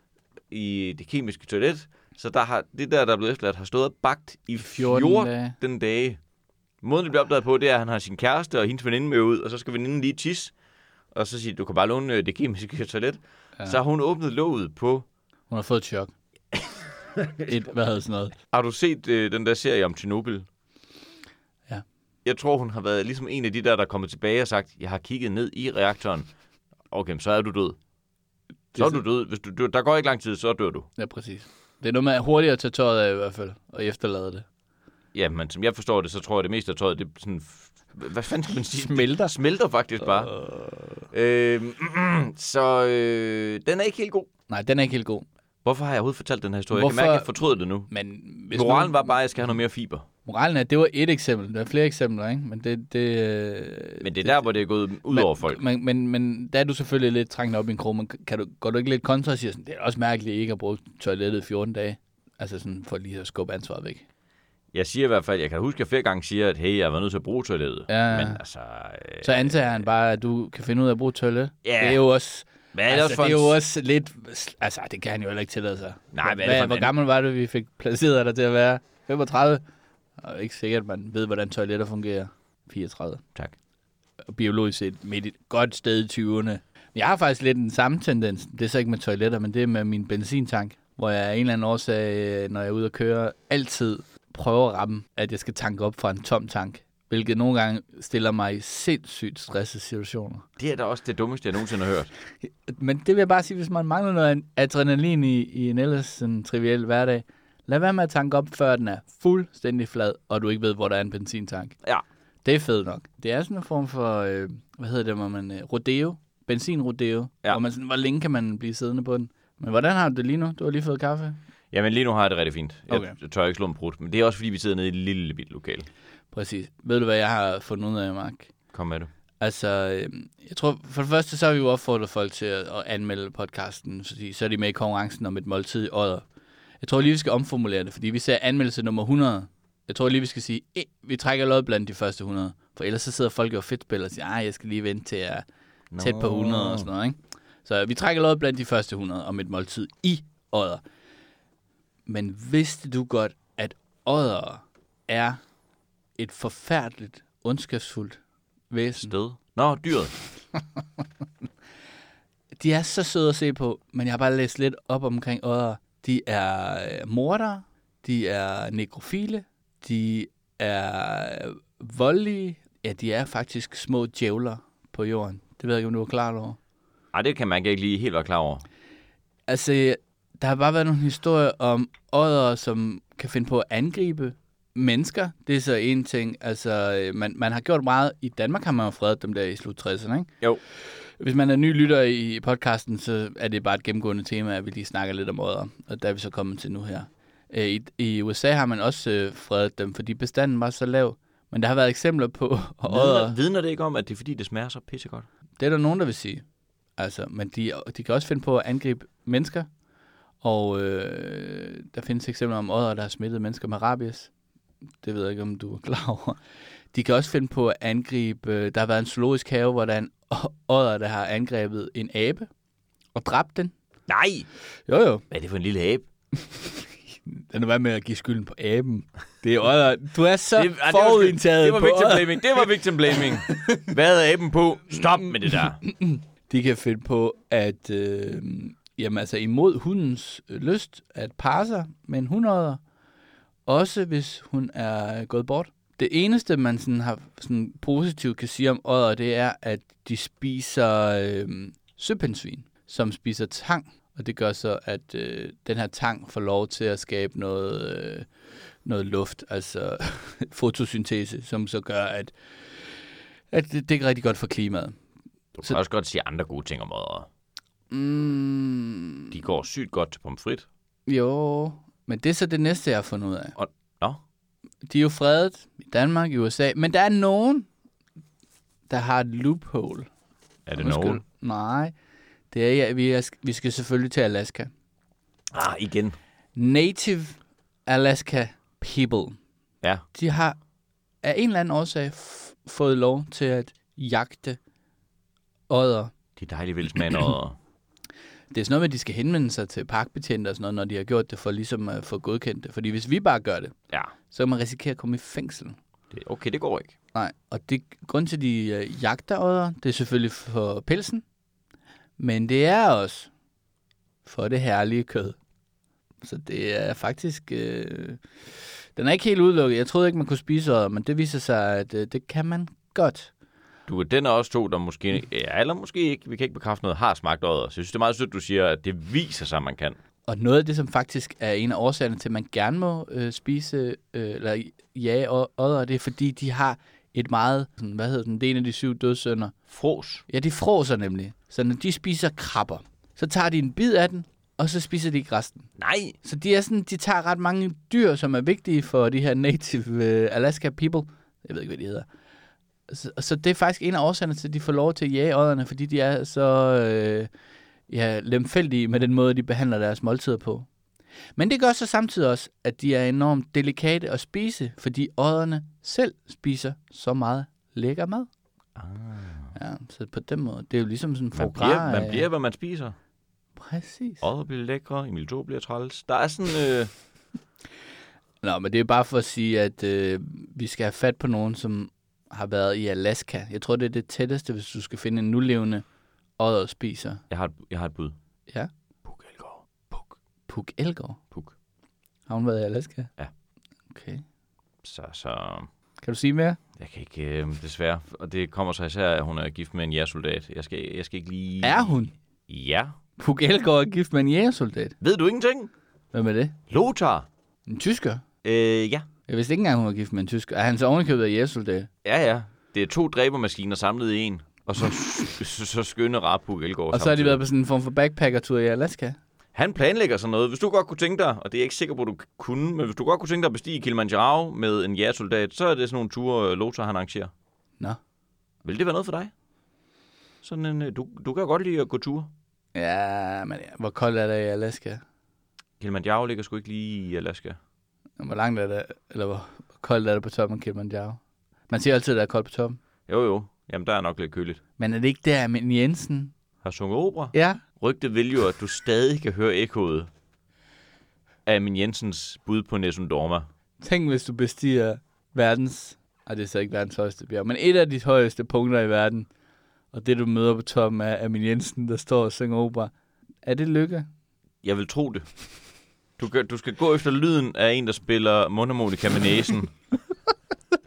Speaker 1: i det kemiske toilet. Så der har, det der, der er blevet efterladt, har stået og bagt i
Speaker 2: fjorten
Speaker 1: fjorten
Speaker 2: dage.
Speaker 1: dage. Måden, det bliver opdaget på, det er, at han har sin kæreste og hendes veninde med ud, og så skal veninden lige tisse, og så siger du kan bare låne det kemiske toilet. Ja. Så har hun åbnet låget på...
Speaker 2: Hun har fået et chok. et, hvad hedder sådan noget?
Speaker 1: Har du set øh, den der serie om Tjernobyl?
Speaker 2: Ja.
Speaker 1: Jeg tror, hun har været ligesom en af de der, der er kommet tilbage og sagt, jeg har kigget ned i reaktoren. Okay, så er du død. Så er du død. Hvis du, du, der går ikke lang tid, så dør du.
Speaker 2: Ja, præcis. Det er noget med hurtigt at tage tøjet af i hvert fald, og efterlade det.
Speaker 1: Ja, men som jeg forstår det, så tror jeg, det meste af tøjet, det er sådan... Hvad fanden skal man sige?
Speaker 2: Smelter.
Speaker 1: Det smelter faktisk bare. Uh... Øh, så øh, den er ikke helt god.
Speaker 2: Nej, den er ikke helt god.
Speaker 1: Hvorfor har jeg overhovedet fortalt den her historie?
Speaker 2: Hvorfor...
Speaker 1: Jeg kan mærke, at jeg fortryder det nu.
Speaker 2: Men hvis
Speaker 1: Moralen
Speaker 2: man...
Speaker 1: var bare, at jeg skal have noget mere fiber.
Speaker 2: Moralen er, at det var et eksempel. Der er flere eksempler, ikke? Men det... det
Speaker 1: men det er der, hvor det er gået ud over folk.
Speaker 2: Men, men, men der er du selvfølgelig lidt trængt op i en krog. Men kan du, går du ikke lidt kontra og siger sådan, det er også mærkeligt, at I ikke har brugt toilettet i fjorten dage? Altså sådan, for lige at skubbe ansvaret væk.
Speaker 1: Jeg siger i hvert fald, jeg kan huske, at jeg flere gange siger, at hey, jeg var nødt til at bruge toilettet.
Speaker 2: Ja.
Speaker 1: Men altså... Øh,
Speaker 2: så antager han bare, at du kan finde ud af at bruge toilet.
Speaker 1: Ja.
Speaker 2: Det er jo også...
Speaker 1: Men er det,
Speaker 2: altså,
Speaker 1: også
Speaker 2: det er
Speaker 1: en...
Speaker 2: jo også lidt... Altså, det kan han jo heller ikke tillade sig.
Speaker 1: Nej, hvad er
Speaker 2: Hvad,
Speaker 1: det for
Speaker 2: hvor
Speaker 1: en...
Speaker 2: gammel var det, vi fik placeret dig til at være? femogtredive? Og ikke sikkert, at man ved, hvordan toiletter fungerer. fireogtredive.
Speaker 1: Tak.
Speaker 2: Og biologisk set midt i et godt sted i tyverne. Jeg har faktisk lidt den samme tendens. Det er så ikke med toiletter, men det er med min benzintank. Hvor jeg af en eller anden årsag, når jeg er ude at køre, altid prøver at ramme, at jeg skal tanke op fra en tom tank. Hvilket nogle gange stiller mig i sindssygt stressede situationer.
Speaker 1: Det er da også det dummeste, jeg nogensinde har hørt.
Speaker 2: Men det vil jeg bare sige, hvis man mangler noget adrenalin i, i en ellers sådan triviel hverdag, lad være med at tanke op, før den er fuldstændig flad, og du ikke ved, hvor der er en benzintank.
Speaker 1: Ja.
Speaker 2: Det er fedt nok. Det er sådan en form for, øh, hvad hedder det, hvor man, øh, rodeo, benzinrodeo,
Speaker 1: ja.
Speaker 2: hvor man sådan, hvor længe kan man blive siddende på den? Men hvordan har du det lige nu? Du har lige fået kaffe?
Speaker 1: Jamen lige nu har jeg det rigtig fint. Jeg
Speaker 2: Okay.
Speaker 1: tør ikke slå en brud, men det er også fordi, vi sidder nede i et lille, lille bitte lokale.
Speaker 2: Præcis. Ved du, hvad jeg har fundet ud af, Mark?
Speaker 1: Kom med det.
Speaker 2: Altså, øh, jeg tror, for det første, så har vi jo opfordret folk til at, at anmelde podcasten, fordi så er de med i konkurrencen om et måltid i Odder. Jeg tror lige, vi skal omformulere det, fordi vi ser anmeldelse nummer hundrede. Jeg tror lige, vi skal sige, eh, vi trækker lod blandt de første hundrede. For ellers så sidder folk jo fedt spil og siger, ah, jeg skal lige vente til jeg er tæt på hundrede og sådan noget, ikke? Så vi trækker lod blandt de første hundrede om et måltid i Odder. Men vidste du godt, at Odder er et forfærdeligt, ondskabsfuldt væsen?
Speaker 1: Sted. Nå, dyret.
Speaker 2: De er så søde at se på, men jeg har bare læst lidt op omkring Odder. De er mordere, de er nekrofile, de er voldelige. Ja, de er faktisk små djævler på jorden. Det ved jeg ikke, om du er klar over.
Speaker 1: Ej, det kan man ikke lige helt være klar over.
Speaker 2: Altså, der har bare været nogle historier om oddere, som kan finde på at angribe mennesker. Det er så en ting. Altså, man, man har gjort meget. I Danmark har man jo fredet dem der i slut tresserne, ikke?
Speaker 1: Jo.
Speaker 2: Hvis man er ny lytter i podcasten, så er det bare et gennemgående tema, at vi lige snakker lidt om oddere. Og der er vi så kommet til nu her. I, i U S A har man også øh, fredet dem, fordi bestanden var så lav. Men der har været eksempler på oddere.
Speaker 1: Vidner det ikke om, at det er fordi, det smager så pissegodt?
Speaker 2: Det er der nogen, der vil sige. Altså, men de, de kan også finde på at angribe mennesker. Og øh, der findes eksempler om oddere, der har smittet mennesker med rabies. Det ved jeg ikke, om du er klar over. De kan også finde på at angribe... Der har været en zoologisk have, hvor der er en odder, der har angrebet en abe og dræbt den.
Speaker 1: Nej!
Speaker 2: Jo, jo.
Speaker 1: Hvad er det for en lille abe?
Speaker 2: Den er været med at give skylden på aben. Det er odder. Du er så
Speaker 1: det, ej,
Speaker 2: forudindtaget
Speaker 1: det var,
Speaker 2: på
Speaker 1: victim blaming. Det var victim blaming. Hvad er aben på? Stop med det der.
Speaker 2: De kan finde på at... Øh, jamen altså imod hundens lyst at parre sig med en hundodder. Også hvis hun er gået bort. Det eneste, man sådan har sådan positivt kan sige om odder, det er, at de spiser øh, søpindsvin, som spiser tang. Og det gør så, at øh, den her tang får lov til at skabe noget, øh, noget luft, altså fotosyntese, som så gør, at, at det, det er rigtig godt for klimaet.
Speaker 1: Du kan
Speaker 2: så,
Speaker 1: også godt sige andre gode ting om oddere.
Speaker 2: Mm,
Speaker 1: De går sygt godt til pomfrit.
Speaker 2: jo, men det er så det næste, jeg har fundet ud af.
Speaker 1: Og, nå?
Speaker 2: De er jo fredet i Danmark, i U S A, men der er nogen, der har et loophole.
Speaker 1: Er det
Speaker 2: Måske,
Speaker 1: nogen?
Speaker 2: Nej, det er, ja, vi, er, vi skal selvfølgelig til Alaska.
Speaker 1: Ah, igen.
Speaker 2: Native Alaska People.
Speaker 1: Ja.
Speaker 2: De har af en eller anden årsag f- fået lov til at jagte odder.
Speaker 1: De dejlige vildsmænd oddere.
Speaker 2: Det er sådan noget med, at de skal henvende sig til parkbetjente og sådan noget, når de har gjort det, for ligesom at få godkendt det. Fordi hvis vi bare gør det,
Speaker 1: Ja.
Speaker 2: så kan man risikere at komme i fængsel.
Speaker 1: Det, okay, det går ikke.
Speaker 2: Nej, og det grund til, at de øh, jagter odder, det er selvfølgelig for pelsen, men det er også for det herlige kød. Så det er faktisk... Øh, den er ikke helt udelukket. Jeg troede ikke, man kunne spise odder, men det viser sig, at øh, det kan man godt.
Speaker 1: Du er den af os to, der måske... Ja, eller måske ikke, vi kan ikke bekræfte noget, har smagt odder. Så jeg synes, det er meget sødt, du siger, at det viser sig, at man kan.
Speaker 2: Og noget af det, som faktisk er en af årsagerne til, at man gerne må øh, spise øh, eller jage odder, det er, fordi de har et meget... Sådan, hvad hedder den? Det er en af de syv dødssynder.
Speaker 1: Fros.
Speaker 2: Ja, de fråser nemlig. Så når de spiser krabber, så tager de en bid af den, og så spiser de ikke resten.
Speaker 1: Nej.
Speaker 2: Så de, er sådan, de tager ret mange dyr, som er vigtige for de her native øh, Alaska people. Jeg ved ikke, hvad de hedder. Så, så det er faktisk en af årsagerne til, at de får lov til at jage odderne, fordi de er så øh, ja, lemfældige med den måde, de behandler deres måltider på. Men det gør så samtidig også, at de er enormt delikate at spise, fordi odderne selv spiser så meget lækker mad.
Speaker 1: Ah.
Speaker 2: Ja, så på den måde, det er jo ligesom sådan en
Speaker 1: Man bliver, man bliver, hvad man spiser.
Speaker 2: Præcis.
Speaker 1: Odder bliver lækre, Emil to bliver træls. Der er sådan... Øh...
Speaker 2: Nå, men det er bare for at sige, at øh, vi skal have fat på nogen, som har været i Alaska. Jeg tror, det er det tætteste, hvis du skal finde en nulevende odderspiser.
Speaker 1: Jeg har, et, jeg har et bud.
Speaker 2: Ja.
Speaker 1: Puk Elgård. Puk.
Speaker 2: Puk Elgård.
Speaker 1: Puk.
Speaker 2: Har hun været i Alaska?
Speaker 1: Ja.
Speaker 2: Okay.
Speaker 1: Så, så...
Speaker 2: Kan du sige mere?
Speaker 1: Jeg kan ikke, øh, desværre. Og det kommer så især, at hun er gift med en jægersoldat. Jeg skal, jeg skal ikke lige...
Speaker 2: Er hun?
Speaker 1: Ja.
Speaker 2: Puk Elgård er gift med en jægersoldat.
Speaker 1: Ved du ingenting?
Speaker 2: Hvem er det?
Speaker 1: Lothar.
Speaker 2: En tysker?
Speaker 1: Øh, ja.
Speaker 2: Jeg vidste ikke engang, hun var gift med en tysker. Er han så ovenikøbet af jægersoldat?
Speaker 1: Ja, ja. Det er to dræbermaskiner samlet i en. Og så, så, så skønne rap Puk Elgård.
Speaker 2: Og så har de været på sådan en form for backpackertur i Alaska?
Speaker 1: Han planlægger sådan noget. Hvis du godt kunne tænke dig, og det er jeg ikke sikker på, at du kunne, men hvis du godt kunne tænke dig at bestige Kilimanjaro med en jægersoldat, så er det sådan nogle ture, Lothar han arrangerer.
Speaker 2: Nå.
Speaker 1: Vil det være noget for dig? Sådan en, du, du kan jo godt lide at gå ture.
Speaker 2: Ja, men ja. Hvor koldt er det i Alaska?
Speaker 1: Kilimanjaro ligger sgu ikke lige i Alaska.
Speaker 2: Hvor langt er det, eller hvor, hvor koldt er det på toppen af Kilimanjaro? Man siger altid, at der er koldt på toppen.
Speaker 1: Jo, jo. Jamen, der er nok lidt køligt.
Speaker 2: Men er det ikke der, Amin Jensen?
Speaker 1: Har sunget opera?
Speaker 2: Ja.
Speaker 1: Rygtet vil jo, at du stadig kan høre ekkoet af Amin Jensens bud på Nessun Dorma.
Speaker 2: Tænk, hvis du bestiger verdens... Ej, det er så ikke verdens højeste bjerg, men et af de højeste punkter i verden. Og det, du møder på toppen af Amin Jensen, der står og synger opera. Er det lykke?
Speaker 1: Jeg vil tro det. Du, kan, du skal gå efter lyden af en, der spiller mundharmonika med næsen.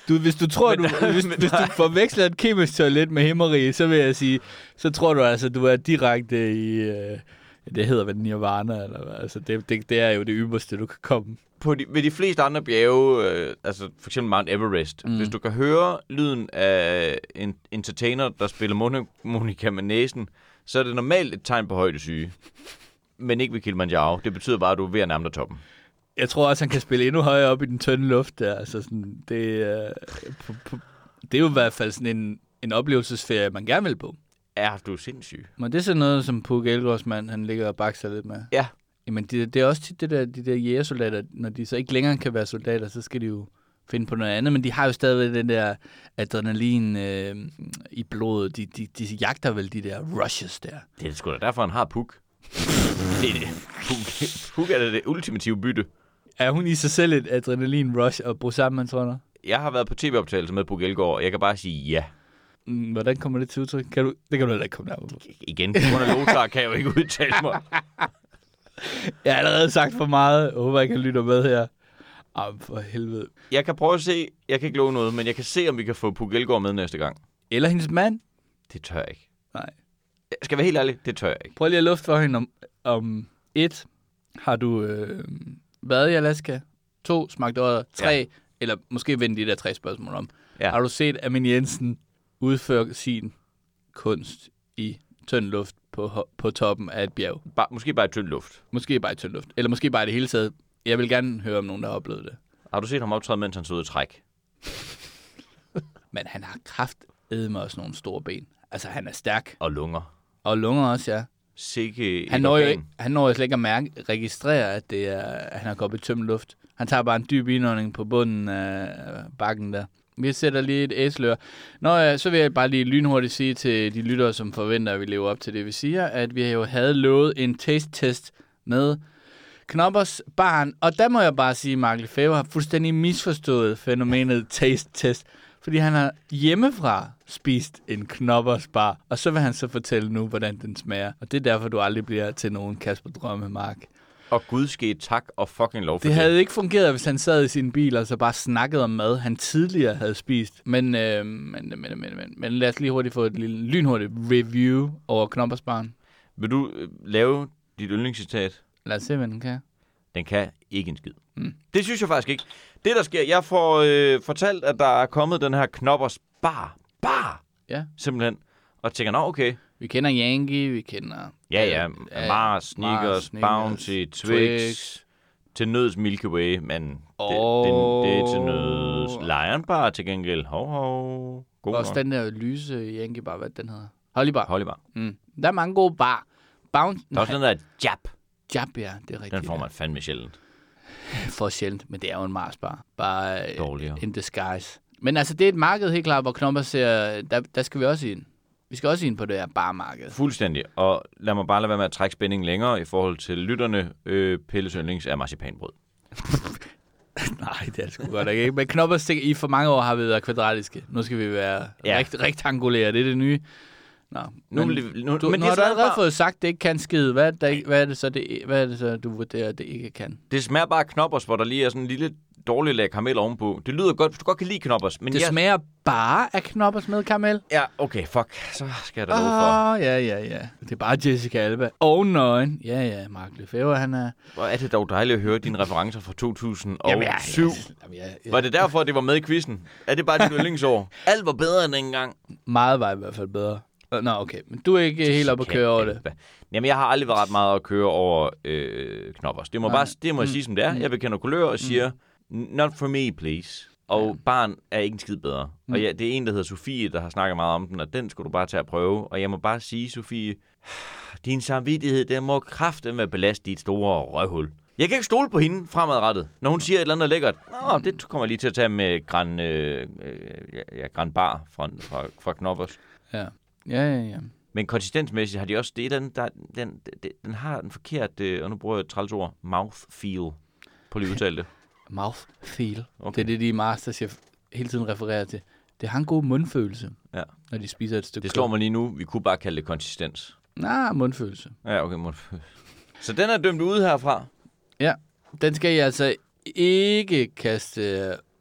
Speaker 2: Du, hvis du tror,
Speaker 1: Men
Speaker 2: du,
Speaker 1: der-
Speaker 2: hvis,
Speaker 1: men
Speaker 2: hvis du
Speaker 1: der-
Speaker 2: forveksler et kemisk toilet med himmerige, så vil jeg sige, så tror du altså, du er direkte i, øh, det hedder vel nirvana, eller hvad? Altså, det, det, det er jo det ypperste, du kan komme.
Speaker 1: På de, ved de fleste andre bjerge, øh, altså for eksempel Mount Everest, mm. hvis du kan høre lyden af en entertainer, der spiller mundharmonika med næsen, så er det normalt et tegn på højdesyge. Men ikke ved Kilimanjaro. Det betyder bare, at du er ved at nærme dig toppen.
Speaker 2: Jeg tror også, han kan spille endnu højere op i den tynde luft der. Altså sådan, det, øh, på, på, det er jo i hvert fald sådan en, en oplevelsesferie, man gerne vil på.
Speaker 1: Er du sindssyg?
Speaker 2: Men det er sådan noget, som Puk Elgårds mand, han ligger og bakser lidt med.
Speaker 1: Ja.
Speaker 2: Jamen, det, det er også tit det der, de der jægersoldater, når de så ikke længere kan være soldater, så skal de jo finde på noget andet. Men de har jo stadigvæk den der adrenalin øh, i blodet. De, de, de jagter vel de der rushes der.
Speaker 1: Det er sgu da derfor, han har Puk. Det er det. Puk, Puk er det, det ultimative bytte.
Speaker 2: Er hun i sig selv et adrenalin-rush at bruge sammen, man tror du?
Speaker 1: Jeg har været på tv-optagelser med Puk Elgård, og jeg kan bare sige ja.
Speaker 2: Mm, hvordan kommer det til udtryk? Kan du, det kan du heller ikke komme nærmere på.
Speaker 1: Igen, på grund af Lothar kan jeg jo ikke udtale mig.
Speaker 2: Jeg har allerede sagt for meget. Jeg håber, jeg kan lytte med her. Jamen, for helvede.
Speaker 1: Jeg kan prøve at se, jeg kan ikke love noget, men jeg kan se, om vi kan få Puk Elgård med næste gang.
Speaker 2: Eller hendes mand?
Speaker 1: Det tør jeg ikke.
Speaker 2: Nej.
Speaker 1: Jeg skal være helt ærlig, det tør jeg ikke.
Speaker 2: Prøv lige at lufte for hende om, om et, har du øh, været i Alaska? To, smagt øjet? Tre, ja. Eller måske vende de der tre spørgsmål om.
Speaker 1: Ja.
Speaker 2: Har du set Amin Jensen udføre sin kunst i tynd luft på, på toppen af et bjerg?
Speaker 1: Bare, måske bare i tynd luft.
Speaker 2: Måske bare i tynd luft. Eller måske bare i det hele taget. Jeg vil gerne høre om nogen, der har oplevet det.
Speaker 1: Har du set ham optræde, mens han stod i træk?
Speaker 2: Men han har kraftedme også nogle store ben. Altså, han er stærk.
Speaker 1: Og lunger.
Speaker 2: Og lunger også, ja.
Speaker 1: Sikke
Speaker 2: Han når, jo ikke, han når jo slet ikke at mærke, registrere, at, det er, at han har gået i tømt luft. Han tager bare en dyb indånding på bunden af bakken der. Vi sætter lige et æsler. Nå ja, så vil jeg bare lige lynhurtigt sige til de lyttere, som forventer, at vi lever op til det, vi siger, at vi jo havde lovet en taste-test med Knoppers barn. Og der må jeg bare sige, at Mark Lefebvre har fuldstændig misforstået fænomenet taste-test. Fordi han har hjemmefra spist en Knoppers bar, og så vil han så fortælle nu, hvordan den smager. Og det er derfor, du aldrig bliver til nogen Kasper Drømme, Mark.
Speaker 1: Og gud ske tak og fucking lov for
Speaker 2: Det
Speaker 1: det.
Speaker 2: havde ikke fungeret, hvis han sad i sin bil og så bare snakkede om mad, han tidligere havde spist. Men, øh, men, men, men, men, men lad os lige hurtigt få et lille lynhurtigt review over Knoppers barn.
Speaker 1: Vil du øh, lave dit yndlingscitat?
Speaker 2: Lad os se, hvad den kan.
Speaker 1: Den kan ikke en skid.
Speaker 2: Mm.
Speaker 1: Det synes jeg faktisk ikke. Det, der sker, jeg får øh, fortalt, at der er kommet den her Knoppers bar. Bar!
Speaker 2: Ja.
Speaker 1: Simpelthen. Og tænker, nå, okay.
Speaker 2: Vi kender Yankee, vi kender...
Speaker 1: Ja, ja.
Speaker 2: øh,
Speaker 1: Mars, Snickers,
Speaker 2: Mars, Snickers,
Speaker 1: Bounty, Twix.
Speaker 2: Twix.
Speaker 1: Til nøds Milky Way, men det,
Speaker 2: Og-
Speaker 1: det, det er til nøds Lion Bar til gengæld. Hov, hov. God
Speaker 2: Også
Speaker 1: nok.
Speaker 2: den der lyse Yankee bar, hvad den hedder. Holly bar.
Speaker 1: Holly Bar.
Speaker 2: Mm. Der er mange gode bar. Bounty...
Speaker 1: Der er også den der Jab.
Speaker 2: Jab, ja, det er rigtigt.
Speaker 1: Den får man fandme sjældent.
Speaker 2: For sjældent, men det er jo en Mars bar. Bare øh,
Speaker 1: Dårligere.
Speaker 2: in disguise. Men altså, det er et marked helt klart, hvor Knoppers ser... Der, der skal vi også ind. Vi skal også ind på det her barmarked.
Speaker 1: Fuldstændig. Og lad mig bare lade være med at trække spændingen længere i forhold til lytterne. Øh, Pelles yndlings er marcipanbrød.
Speaker 2: Nej, det er det sgu godt ikke. Men Knoppers i for mange år har vi været kvadratiske. Nu skal vi være
Speaker 1: Ja.
Speaker 2: ja. rekt, rektangulære. Det er det nye. Nå,
Speaker 1: Nu,
Speaker 2: men,
Speaker 1: nu,
Speaker 2: du,
Speaker 1: men
Speaker 2: nu
Speaker 1: det,
Speaker 2: har du
Speaker 1: smager
Speaker 2: allerede
Speaker 1: bare,
Speaker 2: fået sagt, at det ikke kan skide. Hvad er det, ikke, hvad er det, så, det, hvad er det så, du vurderer, at det ikke kan?
Speaker 1: det smager bare af Knoppers, hvor der lige er sådan en lille dårlig lag karamel ovenpå. Det lyder godt, hvis du godt kan lide Knoppers. Men
Speaker 2: Det
Speaker 1: jeg,
Speaker 2: smager bare af Knoppers med karamel.
Speaker 1: Ja, okay, fuck. Så skal jeg da love for.
Speaker 2: Åh, oh, ja, ja, ja. Det er bare Jessica Alba. Og nøgen. Ja, ja, Mark Lefebvre, han er...
Speaker 1: Hvor er det dog dejligt at høre dine referencer fra to tusind og syv.
Speaker 2: Jamen, jeg, jamen, jeg, jeg,
Speaker 1: Var det derfor, at det var med i quizzen? Er det bare dit yndlingsår? Alt var bedre end dengang.
Speaker 2: Meget var i hvert fald bedre. Nå, okay. Men du er ikke helt oppe at køre over det.
Speaker 1: Jamen, jeg har aldrig været ret meget at køre over øh, Knoppers. Det må,
Speaker 2: Nej.
Speaker 1: bare, det må jeg sige, som det er. Jeg bekender kulør og siger, not for me, please. Og ja. Barn er ikke en skid bedre. Mm. Og ja, det er en, der hedder Sofie, der har snakket meget om den, og den skulle du bare tage at prøve. Og jeg må bare sige, Sofie, din samvittighed, den må kraften være belastet dit store røvhul. Jeg kan ikke stole på hende fremadrettet. Når hun siger et eller andet lækkert, nå, det kommer jeg lige til at tage med Gran, øh, ja, ja, Gran Bar fra, fra, fra Knoppers.
Speaker 2: Ja. Ja, ja, ja.
Speaker 1: Men konsistensmæssigt har de også det, den, der, den, den, den har den forkerte, og nu bruger jeg et træls ord, mouthfeel. På lige udtale det.
Speaker 2: Mouthfeel.
Speaker 1: Okay.
Speaker 2: Det er det, de Masterchef hele tiden refererer til. Det har en god mundfølelse,
Speaker 1: Ja.
Speaker 2: når de spiser et stykke
Speaker 1: Det slår mig lige nu. Vi kunne bare kalde det konsistens.
Speaker 2: Nej, mundfølelse.
Speaker 1: Ja, okay. Så den er dømt ude herfra.
Speaker 2: Ja, den skal I altså ikke kaste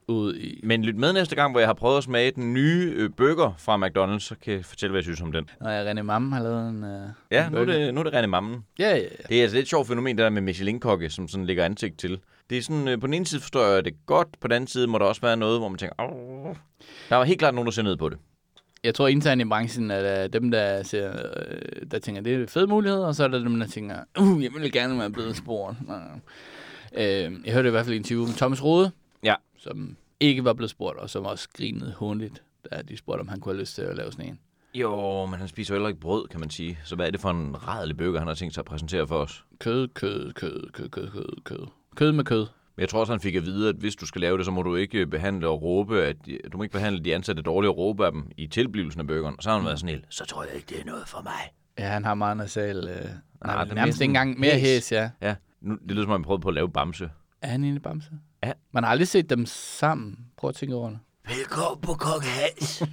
Speaker 2: ud i.
Speaker 1: Men lyt med næste gang, hvor jeg har prøvet at smage den nye øh, burger fra McDonald's, så kan jeg fortælle, hvad jeg synes om den.
Speaker 2: Når jeg René Mamme har lavet en uh,
Speaker 1: Ja,
Speaker 2: en
Speaker 1: nu er det, nu er det René Mammen.
Speaker 2: Ja, ja, ja.
Speaker 1: Det er altså lidt sjovt fænomen, det der med Michelin-kokke, som sådan lægger ansigt til. Det er sådan, øh, på den ene side forstår jeg det godt, på den anden side må der også være noget, hvor man tænker, Åh. Der var helt klart nogen, der ser ned på det.
Speaker 2: Jeg tror internt i branchen, at uh, dem, der, ser, uh, der tænker, det er fed mulighed, og så er der dem, der tænker, uh, jeg vil gerne være blevet spurgt. Uh, jeg hørte i hvert fald i en interview med Thomas Rode,
Speaker 1: Ja.
Speaker 2: som ikke var blevet spurgt, og som også grinede håndligt, da de spurgte, om han kunne have lyst til at lave sådan en.
Speaker 1: Jo, men han spiser jo heller ikke brød, kan man sige. Så hvad er det for en rædelig burger, han har tænkt sig at præsentere for os?
Speaker 2: Kød, kød, kød, kød, kød, kød, kød. Kød med kød.
Speaker 1: Jeg tror også, han fik at vide, at hvis du skal lave det, så må du ikke behandle og råbe, at du må ikke behandle de ansatte dårligt og råbe af dem i tilblivelsen af burgeren. Og så har han været sådan helt, så tror jeg ikke, det er noget for mig.
Speaker 2: Ja, han har meget nasal. Øh,
Speaker 1: Nej,
Speaker 2: nej,
Speaker 1: det er
Speaker 2: nærmest
Speaker 1: mere
Speaker 2: ikke engang mere
Speaker 1: hæs.
Speaker 2: hæs, ja.
Speaker 1: Ja, nu, det lyder som om, han prøvede på at lave bamse.
Speaker 2: Er han inde i Bamse?
Speaker 1: Ja.
Speaker 2: Man har aldrig set dem sammen. Prøv at tænke over det.
Speaker 3: Velkommen på Kong Hans.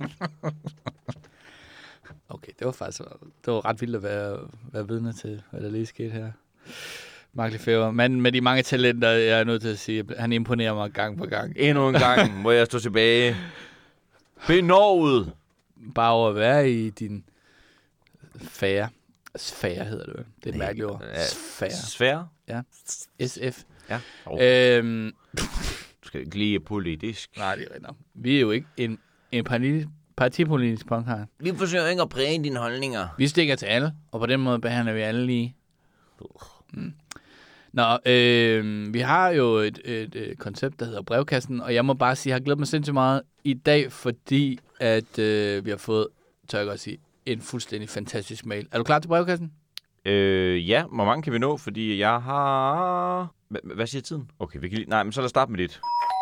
Speaker 2: Okay, det var faktisk det var ret vildt at være, være vidne til, hvad der lige skete her. Mark Lefebvre, manden med de mange talenter, jeg er nødt til at sige, han imponerer mig gang på gang.
Speaker 1: Endnu en gang må jeg stå tilbage. Benovet.
Speaker 2: Bare over at være i din sfære. Sfære hedder det, det er et mærkeligt ord. Sfære.
Speaker 1: Sfære?
Speaker 2: Ja. S F.
Speaker 1: Ja. Oh.
Speaker 2: Øhm,
Speaker 1: Du skal ikke lige politisk.
Speaker 2: nej, det er rigtigt nok. Vi er jo ikke en, en parti, partipolitisk podcast.
Speaker 1: Vi forsøger ikke at præge dine holdninger.
Speaker 2: Vi stikker til alle, og på den måde behandler vi alle lige. Mm. Nå, øh, vi har jo et, et, et koncept, der hedder brevkassen, og jeg må bare sige, at jeg har glædet mig sindssygt meget i dag, fordi at øh, vi har fået, tør jeg godt sige, en fuldstændig fantastisk mail. Er du klar til brevkassen?
Speaker 1: Øh, ja, hvor mange kan vi nå? Fordi jeg har... H- hvad siger tiden? Okay, vi kan lige... Nej, men så lad os starte med dit.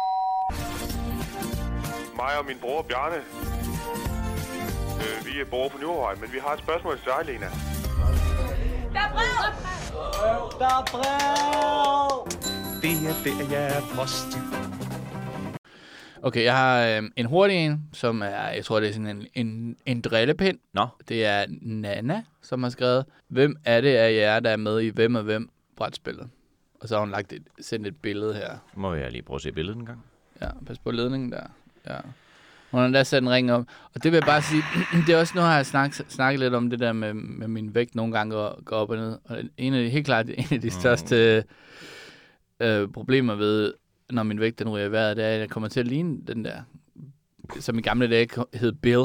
Speaker 6: Mig og min bror Bjarne. Øh, vi er bor på Nordvej, men vi har et spørgsmål til dig, Lena.
Speaker 5: Der er brev! Der er brev!
Speaker 4: Det er det, jeg er post.
Speaker 2: Okay, jeg har øh, en hurtig en, som er, jeg tror, det er sådan en, en, en drillepind.
Speaker 1: Nå.
Speaker 2: Det er Nana, som har skrevet, hvem er det af jer, der er med i hvem og hvem brætspillet? Og så har hun lagt et, sendt et billede her.
Speaker 1: Må jeg lige prøve at se billedet en gang?
Speaker 2: Ja, pas på ledningen der. Ja. Hun har da sat en ring op. Og det vil jeg bare sige, det er også noget, jeg har snakket, snakket lidt om det der med, med min vægt nogle gange går, går op og ned. Og en af de, helt klart en af de største øh, problemer ved, når min vægt den ryger i vejret, det er, at jeg kommer til at ligne den der, som i gamle dage hed Bill.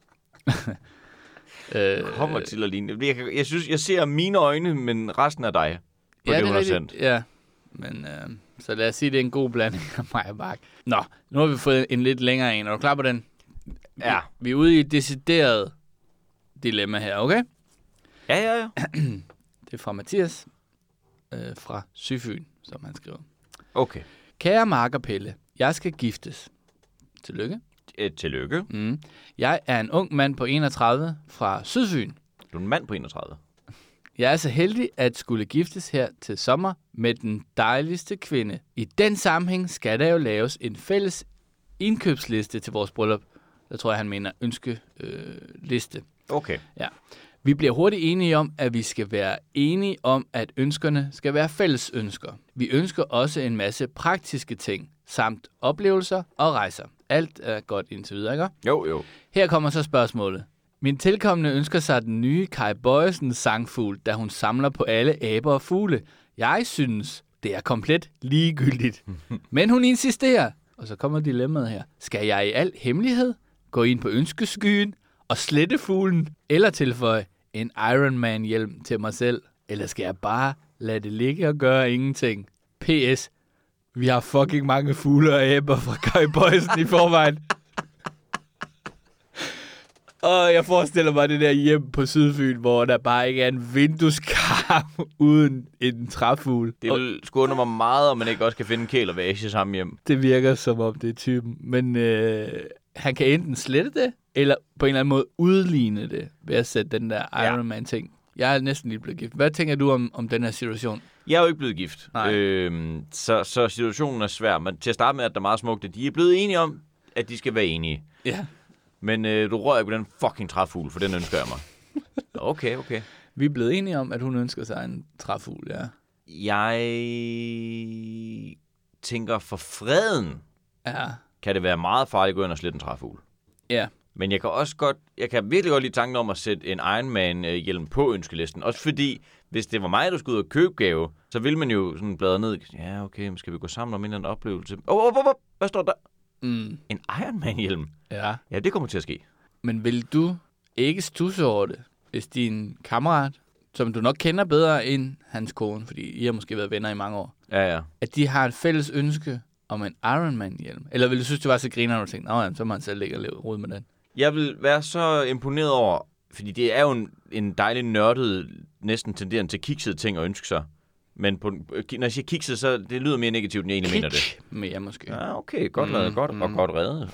Speaker 2: øh,
Speaker 1: Kommer til at ligne. Jeg, kan- jeg synes, jeg ser mine øjne, men resten af dig. På
Speaker 2: ja,
Speaker 1: det,
Speaker 2: det
Speaker 1: hun
Speaker 2: er
Speaker 1: har sendt.
Speaker 2: rigtigt. Ja, men øh, så lad os sige, det er en god blanding af mig og Mark. Nå, nu har vi fået en lidt længere en. Er du klar på den?
Speaker 1: Ja.
Speaker 2: Vi, vi er ude i et decideret dilemma her, okay?
Speaker 1: Ja, ja, ja.
Speaker 2: Det er fra Mathias øh, fra Syfyn, som han skriver.
Speaker 1: Okay.
Speaker 2: Kære Mark og Pelle, jeg skal giftes. Tillykke.
Speaker 1: Øh, tillykke.
Speaker 2: Mm. Jeg er en ung mand på enogtredive fra Sydfyn.
Speaker 1: Du er en mand på enogtredive.
Speaker 2: Jeg er så heldig at skulle giftes her til sommer med den dejligste kvinde. I den sammenhæng skal der jo laves en fælles indkøbsliste til vores bryllup. Der tror jeg, han mener ønskeliste. Øh,
Speaker 1: Okay.
Speaker 2: ja. Vi bliver hurtigt enige om, at vi skal være enige om, at ønskerne skal være fælles ønsker. Vi ønsker også en masse praktiske ting, samt oplevelser og rejser. Alt er godt indtil videre, ikke?
Speaker 1: Jo, jo.
Speaker 2: Her kommer så spørgsmålet. Min tilkommende ønsker sig den nye Kai Bøjesen sangfugl, da hun samler på alle aber og fugle. Jeg synes, det er komplet ligegyldigt. Men hun insisterer. Og så kommer dilemmaet her. Skal jeg i al hemmelighed gå ind på ønskeskyen og slette fuglen, eller tilføje en Iron Man hjelm til mig selv? Eller skal jeg bare lade det ligge og gøre ingenting? P S. Vi har fucking mange fugle og aber fra Kai Bøjsen i forvejen. Og jeg forestiller mig det der hjem på Sydfyn, hvor der bare ikke er en vindueskarm uden en træfugl.
Speaker 1: Det vil sgu undre mig meget, om man ikke også kan finde en kælervæge sammen hjem.
Speaker 2: Det virker som om det er typen. Men øh, han kan enten slette det, eller på en eller anden måde udligne det, ved at sætte den der Iron Man-ting. Jeg er næsten lige blevet gift. Hvad tænker du om, om den her situation?
Speaker 1: Jeg er jo ikke blevet gift,
Speaker 2: Nej.
Speaker 1: øhm, så, så situationen er svær. Men til at starte med, at der er meget smukt, at de er blevet enige om, at de skal være enige.
Speaker 2: Ja.
Speaker 1: Men øh, du rører ikke på den fucking træfugl, for den ønsker jeg mig. Okay, okay.
Speaker 2: Vi er blevet enige om, at hun ønsker sig en træfugl, ja.
Speaker 1: Jeg tænker for freden,
Speaker 2: Ja.
Speaker 1: kan det være meget farligt at gå ind og slette en træfugl.
Speaker 2: Ja.
Speaker 1: Men jeg kan også godt, jeg kan virkelig godt lide tanken om at sætte en Ironman-hjelm på ønskelisten. Også fordi, hvis det var mig, der skulle ud og købe gave, så ville man jo sådan bladre ned. Ja, okay, skal vi gå sammen om en eller anden oplevelse? Åh, oh, oh, oh, oh, hvad står der?
Speaker 2: Mm.
Speaker 1: En Ironman-hjelm?
Speaker 2: Ja.
Speaker 1: Ja, det kommer til at ske.
Speaker 2: Men vil du ikke stusse over det, hvis din kammerat, som du nok kender bedre end hans kone, fordi I har måske været venner i mange år,
Speaker 1: Ja, ja.
Speaker 2: at de har et fælles ønske om en Ironman-hjelm? Eller vil du synes, det var så griner, når du tænkte, nå, så må han selv ligge og leve rod med den?
Speaker 1: Jeg vil være så imponeret over, fordi det er jo en, en dejlig nørdet, næsten tenderende til kikset ting at ønske sig. Men på, når jeg siger kikset, så det lyder mere negativt, end jeg egentlig mener det.
Speaker 2: Mere måske.
Speaker 1: Ja, okay. Godt
Speaker 2: Mm,
Speaker 1: lavet. Godt
Speaker 2: mm.
Speaker 1: og godt reddet.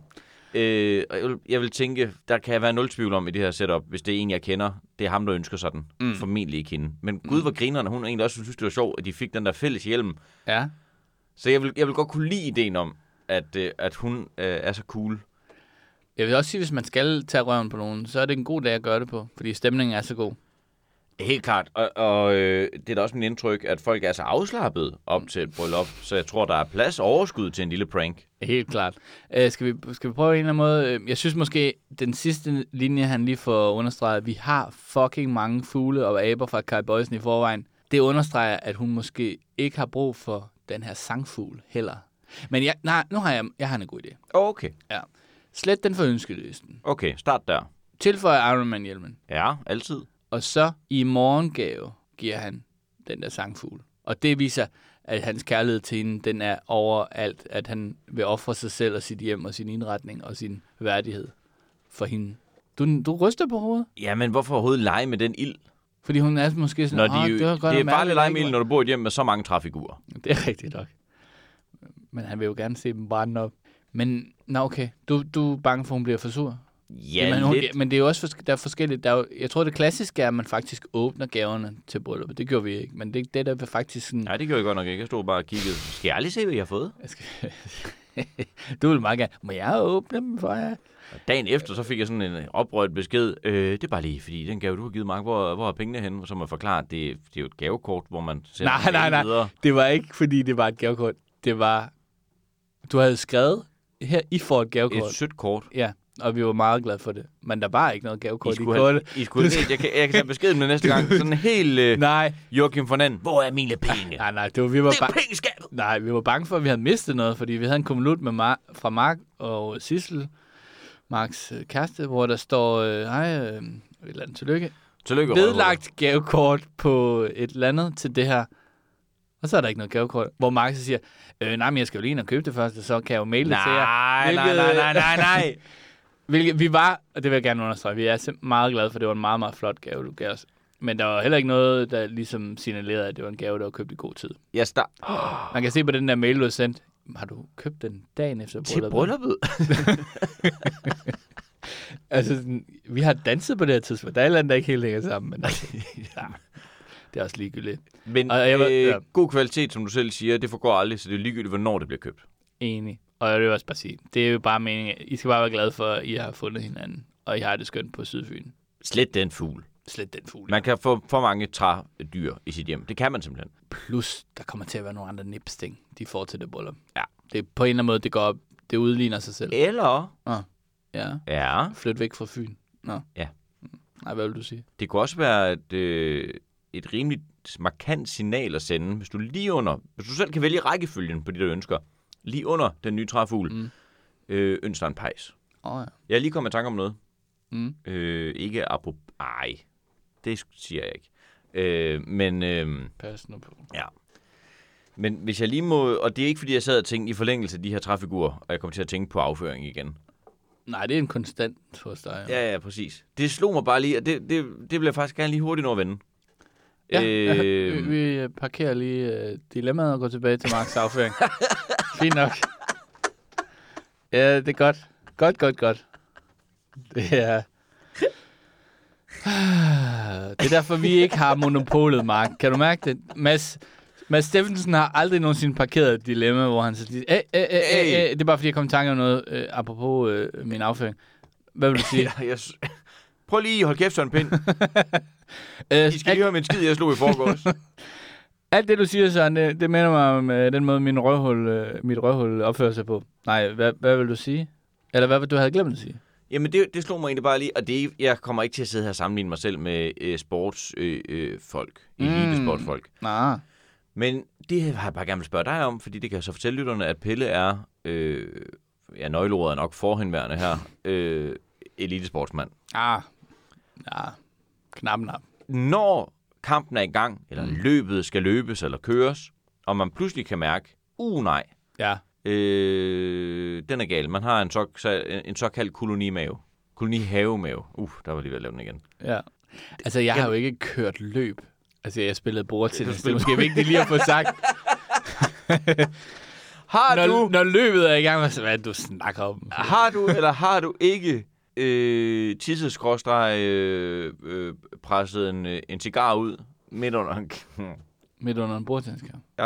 Speaker 1: øh, og jeg, vil, jeg vil tænke, der kan være nul tvivl om i det her setup, hvis det er en, jeg kender. Det er ham, der ønsker sig den.
Speaker 2: Mm.
Speaker 1: Formentlig ikke hende. Men gud, hvor grinerne. Hun egentlig også synes, det var sjovt, at de fik den der fælles hjelm.
Speaker 2: Ja.
Speaker 1: Så jeg vil, jeg vil godt kunne lide ideen om, at, øh, at hun øh, er så cool.
Speaker 2: Jeg vil også sige, hvis man skal tage røven på nogen, så er det en god dag at gøre det på, fordi stemningen er så god.
Speaker 1: Helt klart. Og, og øh, det er da også min indtryk, at folk er så afslappet op til et bryllup, så jeg tror, der er plads og overskud til en lille prank.
Speaker 2: Helt klart. Uh, skal, vi, skal vi prøve en eller anden måde? Jeg synes måske, den sidste linje, han lige får understreget, at vi har fucking mange fugle og aber fra Kai Boysen i forvejen. Det understreger, at hun måske ikke har brug for den her sangfugl heller. Men jeg, nej, nu har jeg, jeg har en god idé.
Speaker 1: Okay.
Speaker 2: Ja. Slet den for ønskelisten.
Speaker 1: Okay, start der.
Speaker 2: Tilføj Ironman-hjelmen.
Speaker 1: Ja, altid.
Speaker 2: Og så i morgengave giver han den der sangfugl. Og det viser, at hans kærlighed til hende, den er overalt. At han vil ofre sig selv og sit hjem og sin indretning og sin værdighed for hende. Du, du ryster på hovedet?
Speaker 1: Jamen, hvorfor overhovedet lege med den ild?
Speaker 2: Fordi hun er måske sådan,
Speaker 1: Når de,
Speaker 2: det, var godt
Speaker 1: det er
Speaker 2: at
Speaker 1: bare lidt
Speaker 2: mærke,
Speaker 1: lege med ild, når du bor i et hjem med så mange træfigurer.
Speaker 2: Det er rigtigt nok. Men han vil jo gerne se dem brænde op. Men, nå okay, du, du er bange for, at hun bliver for sur?
Speaker 1: Ja,
Speaker 2: Jamen, hun,
Speaker 1: lidt.
Speaker 2: men det er jo også fors- der er forskelligt. Der er jo, jeg tror, det klassiske er, at man faktisk åbner gaverne til brylluppet. Det gjorde vi ikke, men det, det der vil faktisk sådan...
Speaker 1: Nej, det gjorde jeg godt nok ikke. Jeg stod bare og kiggede. Skal jeg aldrig se, hvad jeg har fået?
Speaker 2: Jeg skal... du vil meget gerne. Må jeg åbne dem for jer?
Speaker 1: Og dagen efter, så fik jeg sådan en oprørt besked. Øh, det er bare lige, fordi den gave, du har givet mig, hvor, hvor er pengene henne? Så må jeg forklare, at det, det er jo et gavekort, hvor man sender
Speaker 2: Nej, nej, nej.
Speaker 1: videre.
Speaker 2: Det var ikke, fordi det var et gavekort. Det var... Du havde skrevet, her, I får et gavekort.
Speaker 1: Et sødt kort.
Speaker 2: Ja, og vi var meget glade for det. Men der var ikke noget gavekort
Speaker 1: I
Speaker 2: i
Speaker 1: skulle,
Speaker 2: kortet.
Speaker 1: have, I skulle have, jeg, kan, jeg kan tage beskeden med næste gang. Sådan helt øh,
Speaker 2: Nej,
Speaker 1: Joachim von Anden. Hvor er mine penge?
Speaker 2: nej, nej. Det var, vi var
Speaker 1: Det er
Speaker 2: ba-
Speaker 1: pengeskabet!
Speaker 2: nej, vi var bange for, at vi havde mistet noget, fordi vi havde en konvolut med Mar- fra Mark og Sissel, Marks øh, kæreste, hvor der står, øh, hej, øh, et eller andet tillykke.
Speaker 1: Tillykke,
Speaker 2: Vedlagt gavekort på et eller andet til det her. Og så er der ikke noget gavekort, hvor Mark så siger, øh, nej, men jeg skal jo lige ind og købe det først, og så kan jeg jo maile det til jer.
Speaker 1: Nej, nej, nej, nej, nej, nej.
Speaker 2: Hvilket vi var, og det vil jeg gerne understrege, vi er simpelthen meget glade for, det var en meget, meget flot gave, du gav os. Men der var heller ikke noget, der ligesom signalerede, at det var en gave, der var købt i god tid.
Speaker 1: Jeg start
Speaker 2: Man kan se på den der mail, du har sendt. Har du købt den dagen efter
Speaker 1: til
Speaker 2: brylluppet?
Speaker 1: brylluppet.
Speaker 2: Altså, sådan, vi har danset på det her tidspunkt. Der er et eller andet, der ikke helt hænger sammen. Men altså, ja, det er også ligegyldigt.
Speaker 1: Men
Speaker 2: Og jeg var-
Speaker 1: øh,
Speaker 2: ja.
Speaker 1: god kvalitet, som du selv siger, det forgår aldrig, så det er ligegyldigt, hvornår det bliver købt.
Speaker 2: Enig. Og jeg vil også bare sige, det er jo bare meningen, I skal bare være glade for, at I har fundet hinanden. Og I har det skønt på Sydfyn.
Speaker 1: Slet den fugl.
Speaker 2: Slet den fugl.
Speaker 1: Man kan få for mange trædyr i sit hjem. Det kan man simpelthen.
Speaker 2: Plus, der kommer til at være nogle andre nipsting, de får til det bryllup.
Speaker 1: Ja.
Speaker 2: Det er på en eller anden måde, det går op. Det udligner sig selv.
Speaker 1: Eller,
Speaker 2: Ja.
Speaker 1: ja,
Speaker 2: Flyt væk fra Fyn. Nå.
Speaker 1: Ja.
Speaker 2: Nej, hvad vil du sige?
Speaker 1: det kunne også være et, øh, et rimeligt markant signal at sende, hvis du lige under, hvis du selv kan vælge rækkefølgen på de, der ønsker, lige under den nye træfugl,
Speaker 2: Mm.
Speaker 1: øh, ønsker en pejs.
Speaker 2: Åh oh, ja.
Speaker 1: Jeg er lige kommet i tanke om noget.
Speaker 2: Mm.
Speaker 1: Øh, ikke apropos... Ej, det siger jeg ikke. Øh, men... Øh,
Speaker 2: Pas nu på.
Speaker 1: Ja. Men hvis jeg lige må... Og det er ikke, fordi jeg sad og tænkte i forlængelse af de her træfigurer, og jeg kommer til at tænke på afføring igen.
Speaker 2: Nej, det er en konstant hos dig.
Speaker 1: Ja, ja, præcis. Det slog mig bare lige, og det, det, det vil jeg faktisk gerne lige hurtigt nå at vende.
Speaker 2: Ja,
Speaker 1: Øh,
Speaker 2: vi, vi parkerer lige uh, dilemmaet og går tilbage til Marks afføring. Fint nok. Ja, det er godt. Godt, godt, godt. Det er... Det er derfor, vi ikke har monopolet, Mark. Kan du mærke det? Mads, Mads Steffensen har aldrig nogensinde parkeret et dilemma, hvor han så lige... Æ, æ, æ, æ, æ. Det er bare, fordi jeg kom i tanke om noget, øh, apropos øh, min afføring. Hvad vil du sige?
Speaker 1: ja, jeg... s- Prøv lige at holde kæft, Søren Pind.
Speaker 2: øh,
Speaker 1: I skal lige høre min skid, jeg slog i forgårs.
Speaker 2: Alt det, du siger, Søren, det, det minder mig om øh, den måde, min røvhul, øh, mit røvhul opfører sig på. Nej, hvad, hvad vil du sige? Eller hvad du havde glemt at sige?
Speaker 1: Jamen, det, det slog mig egentlig bare lige, og det, jeg kommer ikke til at sidde her og sammenligne mig selv med øh, sportsfolk, øh, øh, folk, elitesportsfolk.
Speaker 2: Nej.
Speaker 1: Men det har jeg bare gerne vil spørge dig om, fordi det kan jeg så fortælle lytterne, at Pelle er, øh, ja, nøgleordet er nok forhenværende her, øh, elitesportsmand.
Speaker 2: Ah, ja, knap, knap.
Speaker 1: Når kampen er i gang, eller mm. løbet skal løbes eller køres, og man pludselig kan mærke, uh nej,
Speaker 2: Ja.
Speaker 1: øh, den er gal. Man har en, så, en såkaldt kolonimave. Kolonihavemave. Uh, der var lige ved at lave den igen.
Speaker 2: Ja. Altså, jeg har jo ikke kørt løb. Altså, jeg spillede bordtennis. Det er måske vigtigt lige at få sagt.
Speaker 1: Har
Speaker 2: når,
Speaker 1: du...
Speaker 2: når løbet er i gang, hvad er det, du snakker om?
Speaker 1: Har du, eller har du ikke øh, tisseskråstreg øh, øh, presset en, øh, en cigar ud midt under en...
Speaker 2: Midt under en bordtenniskamp?
Speaker 1: Ja.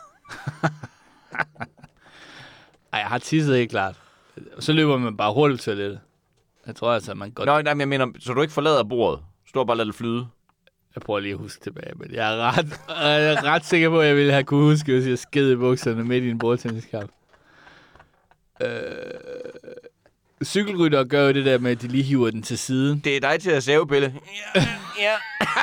Speaker 2: Ej, jeg har tisset ikke klart. Så løber man bare hurtigt til det. Jeg tror altså, man godt...
Speaker 1: Nå, nej, men jeg mener, så du ikke forlader bordet? Står bare og lader det flyde?
Speaker 2: Jeg prøver lige at huske tilbage, men jeg er ret, jeg er ret sikker på, at jeg ville have kunne huske, hvis jeg sked i bukserne midt i en bordtenniskamp. Øh... Cykelrytter gør jo det der med, at de lige hiver den til siden.
Speaker 1: Det er dig til at save, Pelle. Ja, ja.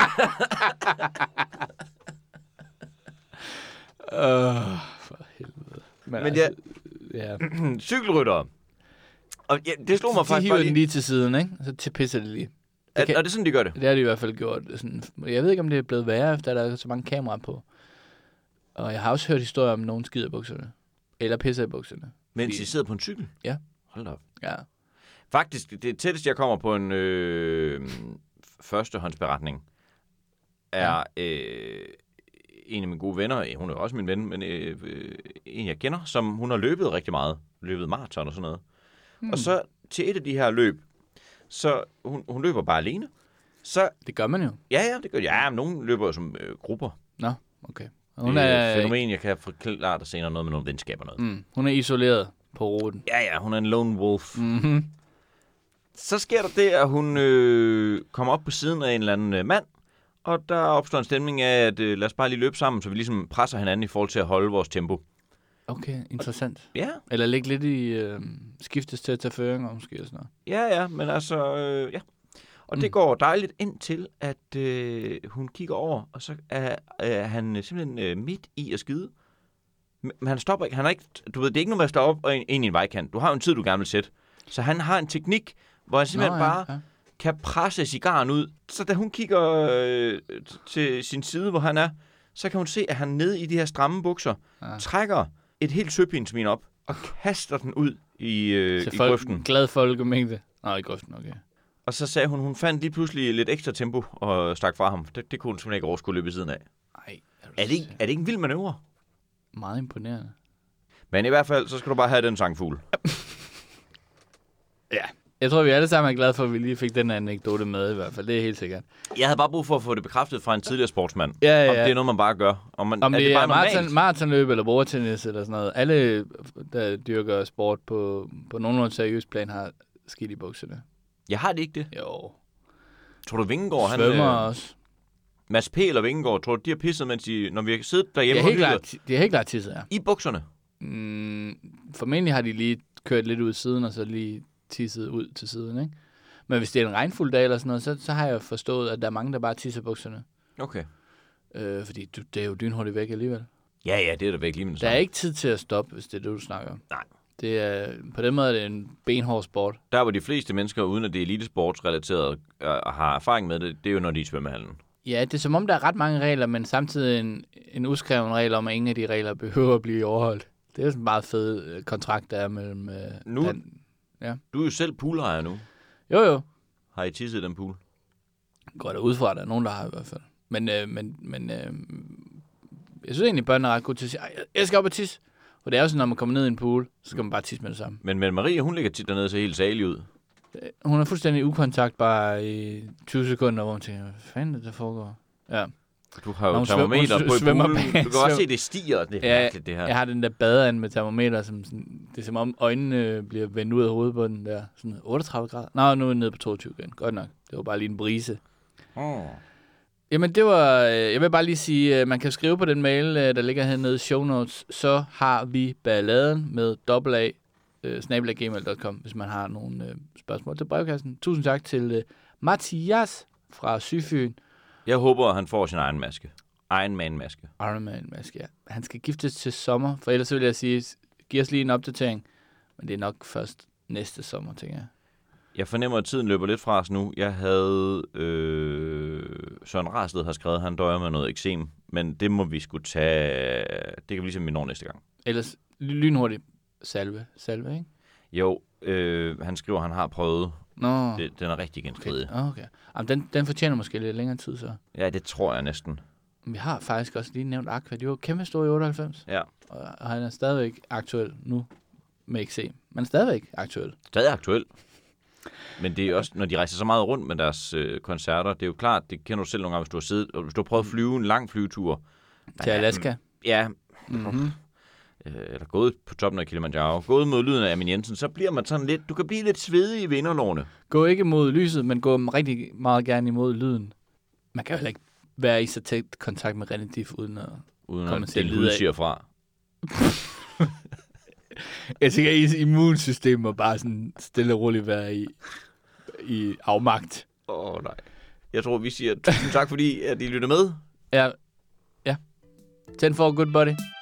Speaker 2: Åh, for helvede. Men,
Speaker 1: Men
Speaker 2: altså, ja.
Speaker 1: Cykelryttere. Og ja, det slog mig
Speaker 2: de
Speaker 1: faktisk
Speaker 2: hiver
Speaker 1: bare
Speaker 2: den
Speaker 1: lige.
Speaker 2: lige til siden, ikke? Og så til pisser det lige.
Speaker 1: Er, er det sådan, de gør det?
Speaker 2: Det har de i hvert fald gjort. Sådan, jeg ved ikke, om det er blevet værre, efter der er så mange kameraer på. Og jeg har også hørt historier om, nogen skider i bukserne. Eller pisser i bukserne.
Speaker 1: Mens
Speaker 2: Fordi...
Speaker 1: de sidder på en cykel?
Speaker 2: Ja.
Speaker 1: Hold da op.
Speaker 2: Ja.
Speaker 1: Faktisk, det tætteste, jeg kommer på en øh, førstehåndsberetning, er ja. øh, en af mine gode venner, hun er også min ven, men øh, øh, en jeg kender, som hun har løbet rigtig meget. Løbet maraton og sådan noget. Hmm. Og så til et af de her løb, så hun, hun løber bare alene. Så,
Speaker 2: det gør man jo.
Speaker 1: Ja, ja, det gør ja, men nogen løber jo som øh, grupper.
Speaker 2: Nå, okay.
Speaker 1: Og hun det er et fænomen, jeg kan forklare dig senere noget med nogle venskaber noget.
Speaker 2: Mm, hun er isoleret på ruten.
Speaker 1: Ja, ja, hun er en lone wolf.
Speaker 2: Mm-hmm.
Speaker 1: Så sker der det, at hun øh, kommer op på siden af en eller anden øh, mand, og der opstår en stemning af, at øh, lad os bare lige løbe sammen, så vi ligesom presser hinanden i forhold til at holde vores tempo.
Speaker 2: Okay, interessant.
Speaker 1: Ja.
Speaker 2: Eller ligge lidt i øh, skiftes til at tage føringer, måske og sådan noget.
Speaker 1: Ja, ja, men altså, øh, ja. Og mm. det går dejligt indtil, at øh, hun kigger over, og så er, er han simpelthen øh, midt i at skide. Men han stopper ikke. Han er ikke, du ved, det er ikke noget med at stoppe op og ind i en vejkant. Du har jo en tid, du gerne vil sætte. Så han har en teknik, hvor han simpelthen Nå, ja, bare ja. kan presse cigaren ud. Så da hun kigger øh, til sin side, hvor han er, så kan hun se, at han nede i de her stramme bukser ja. trækker et helt søpindsvin op og kaster den ud i, øh, i folk, grøften.
Speaker 2: Glad folkemængde. Nå, i grøften, okay.
Speaker 1: Og så sagde hun, hun fandt lige pludselig lidt ekstra tempo og stak fra ham. Det, det kunne hun simpelthen ikke overskue løbe ved siden af.
Speaker 2: Ej,
Speaker 1: er, er, det ikke, er det ikke en vild manøvre?
Speaker 2: Meget imponerende.
Speaker 1: Men i hvert fald, så skal du bare have den sangfugl.
Speaker 2: Ja. Jeg tror, vi alle sammen er glade for, at vi lige fik den anekdote med i hvert fald. Det er helt sikkert.
Speaker 1: Jeg havde bare brug for at få det bekræftet fra en tidligere sportsmand.
Speaker 2: Ja, ja, ja.
Speaker 1: Om det er noget, man bare gør. Om, man,
Speaker 2: Om
Speaker 1: er
Speaker 2: det,
Speaker 1: det bare
Speaker 2: er maraton, maratonløb eller bordtennis eller sådan noget. Alle, der dyrker sport på, på nogenlunde seriøs plan, har skidt i bukserne.
Speaker 1: Jeg har det ikke det.
Speaker 2: Jo.
Speaker 1: Tror du, Vingegaard, han...
Speaker 2: Svømmer øh, også.
Speaker 1: Mads P. eller Vingegaard, tror du, de har pisset, mens de, når vi har siddet derhjemme
Speaker 2: og hygget? De har helt klart tisset, ja.
Speaker 1: I bukserne?
Speaker 2: Mm, formentlig har de lige kørt lidt ud siden, og så lige tisset ud til siden, ikke? Men hvis det er en regnfuld dag eller sådan noget, så, så har jeg forstået, at der er mange, der bare tisser bukserne.
Speaker 1: Okay.
Speaker 2: Øh, fordi du, det er jo dynhurtigt væk alligevel.
Speaker 1: Ja, ja, det er der væk lige med
Speaker 2: det Der er ikke tid til at stoppe, hvis det er det, du snakker om.
Speaker 1: Nej.
Speaker 2: Det er, på den måde er det en benhård sport.
Speaker 1: Der, hvor de fleste mennesker, uden at det er elitesportsrelateret, og har erfaring med det, det er jo, når de er i svømmehallen.
Speaker 2: Ja, det er som om, der er ret mange regler, men samtidig en, en uskreven regel om, at ingen af de regler behøver at blive overholdt. Det er jo sådan en meget fed kontrakt, der er mellem... Øh,
Speaker 1: nu,
Speaker 2: den, ja.
Speaker 1: Du er jo selv poolejer nu.
Speaker 2: Jo, jo.
Speaker 1: Har I tisset den pool?
Speaker 2: Går der ud fra, der er nogen, der har i hvert fald. Men, øh, men, men øh, jeg synes egentlig, børnene er ret gode til at sige, jeg skal op og tisse. For det er jo sådan, når man kommer ned i en pool, så skal man bare tisse med det samme.
Speaker 1: Men, men Marie, hun ligger tit dernede og ser helt salig ud.
Speaker 2: Hun er fuldstændig ukontakt bare i tyve sekunder, hvor hun tænker, hvad fanden er det, der foregår? Ja.
Speaker 1: Du har jo termometer på i poolen. Du kan også se, det stiger. Det er
Speaker 2: ja,
Speaker 1: mærkeligt, det her.
Speaker 2: Jeg har den der badeand med termometer, som sådan, det er som om øjnene bliver vendt ud af hovedet på den der. Sådan otteogtredive grader. Nå, nu er jeg nede på toogtyve igen. Godt nok. Det var bare lige en brise.
Speaker 1: Oh.
Speaker 2: Jamen, det var... Øh, jeg vil bare lige sige, øh, man kan skrive på den mail, øh, der ligger hernede i show notes, så har vi balladen med dobbelt A, øh, snabel-a gmail punktum com, hvis man har nogle øh, spørgsmål til brevkassen. Tusind tak til øh, Mathias fra Syfyn.
Speaker 1: Jeg håber, at han får sin egen maske. Iron Man-maske.
Speaker 2: Iron Man-maske, ja. Han skal giftes til sommer, for ellers vil jeg sige, giv os lige en opdatering. Men det er nok først næste sommer, tænker jeg.
Speaker 1: Jeg fornemmer, at tiden løber lidt fra os nu. Jeg havde... Øh, Søren Rasted har skrevet, at han døjer med noget eksem. Men det må vi skulle tage... Det kan vi ligesom vi når næste gang.
Speaker 2: Ellers lynhurtigt salve. Salve, ikke?
Speaker 1: Jo, øh, han skriver, at han har prøvet.
Speaker 2: Nå.
Speaker 1: Det, den er rigtig genstridig.
Speaker 2: Okay. okay. Jamen, den, den fortjener måske lidt længere tid, så.
Speaker 1: Ja, det tror jeg næsten.
Speaker 2: Vi har faktisk også lige nævnt Aqua. De var kæmpe store i otteoghalvfems.
Speaker 1: Ja.
Speaker 2: Og, og han er stadigvæk aktuel nu med eksem. Men stadigvæk aktuel.
Speaker 1: Stadig aktuel. Men det er også, når de rejser så meget rundt med deres øh, koncerter, det er jo klart, det kender du selv nogle gange, hvis du har siddet, og hvis du har prøvet at flyve en lang flyvetur.
Speaker 2: Til Alaska.
Speaker 1: Ja,
Speaker 2: Mm-hmm.
Speaker 1: øh, eller gået på toppen af Kilimanjaro, gået mod lyden af Amin Jensen, så bliver man sådan lidt, du kan blive lidt svedig i vinderlårene.
Speaker 2: Gå ikke mod lyset, men gå rigtig meget gerne imod lyden. Man kan jo heller ikke være i så tæt kontakt med René Diff, uden at
Speaker 1: Uden
Speaker 2: komme
Speaker 1: at
Speaker 2: til at
Speaker 1: den
Speaker 2: lide
Speaker 1: hud
Speaker 2: af.
Speaker 1: siger fra.
Speaker 2: Jeg tænker, at ens immunsystem må bare sådan stille og roligt være i, i afmagt.
Speaker 1: Åh oh, nej. Jeg tror, vi siger tusind tak, fordi at I lytter med.
Speaker 2: Ja. Ja. ten for good buddy.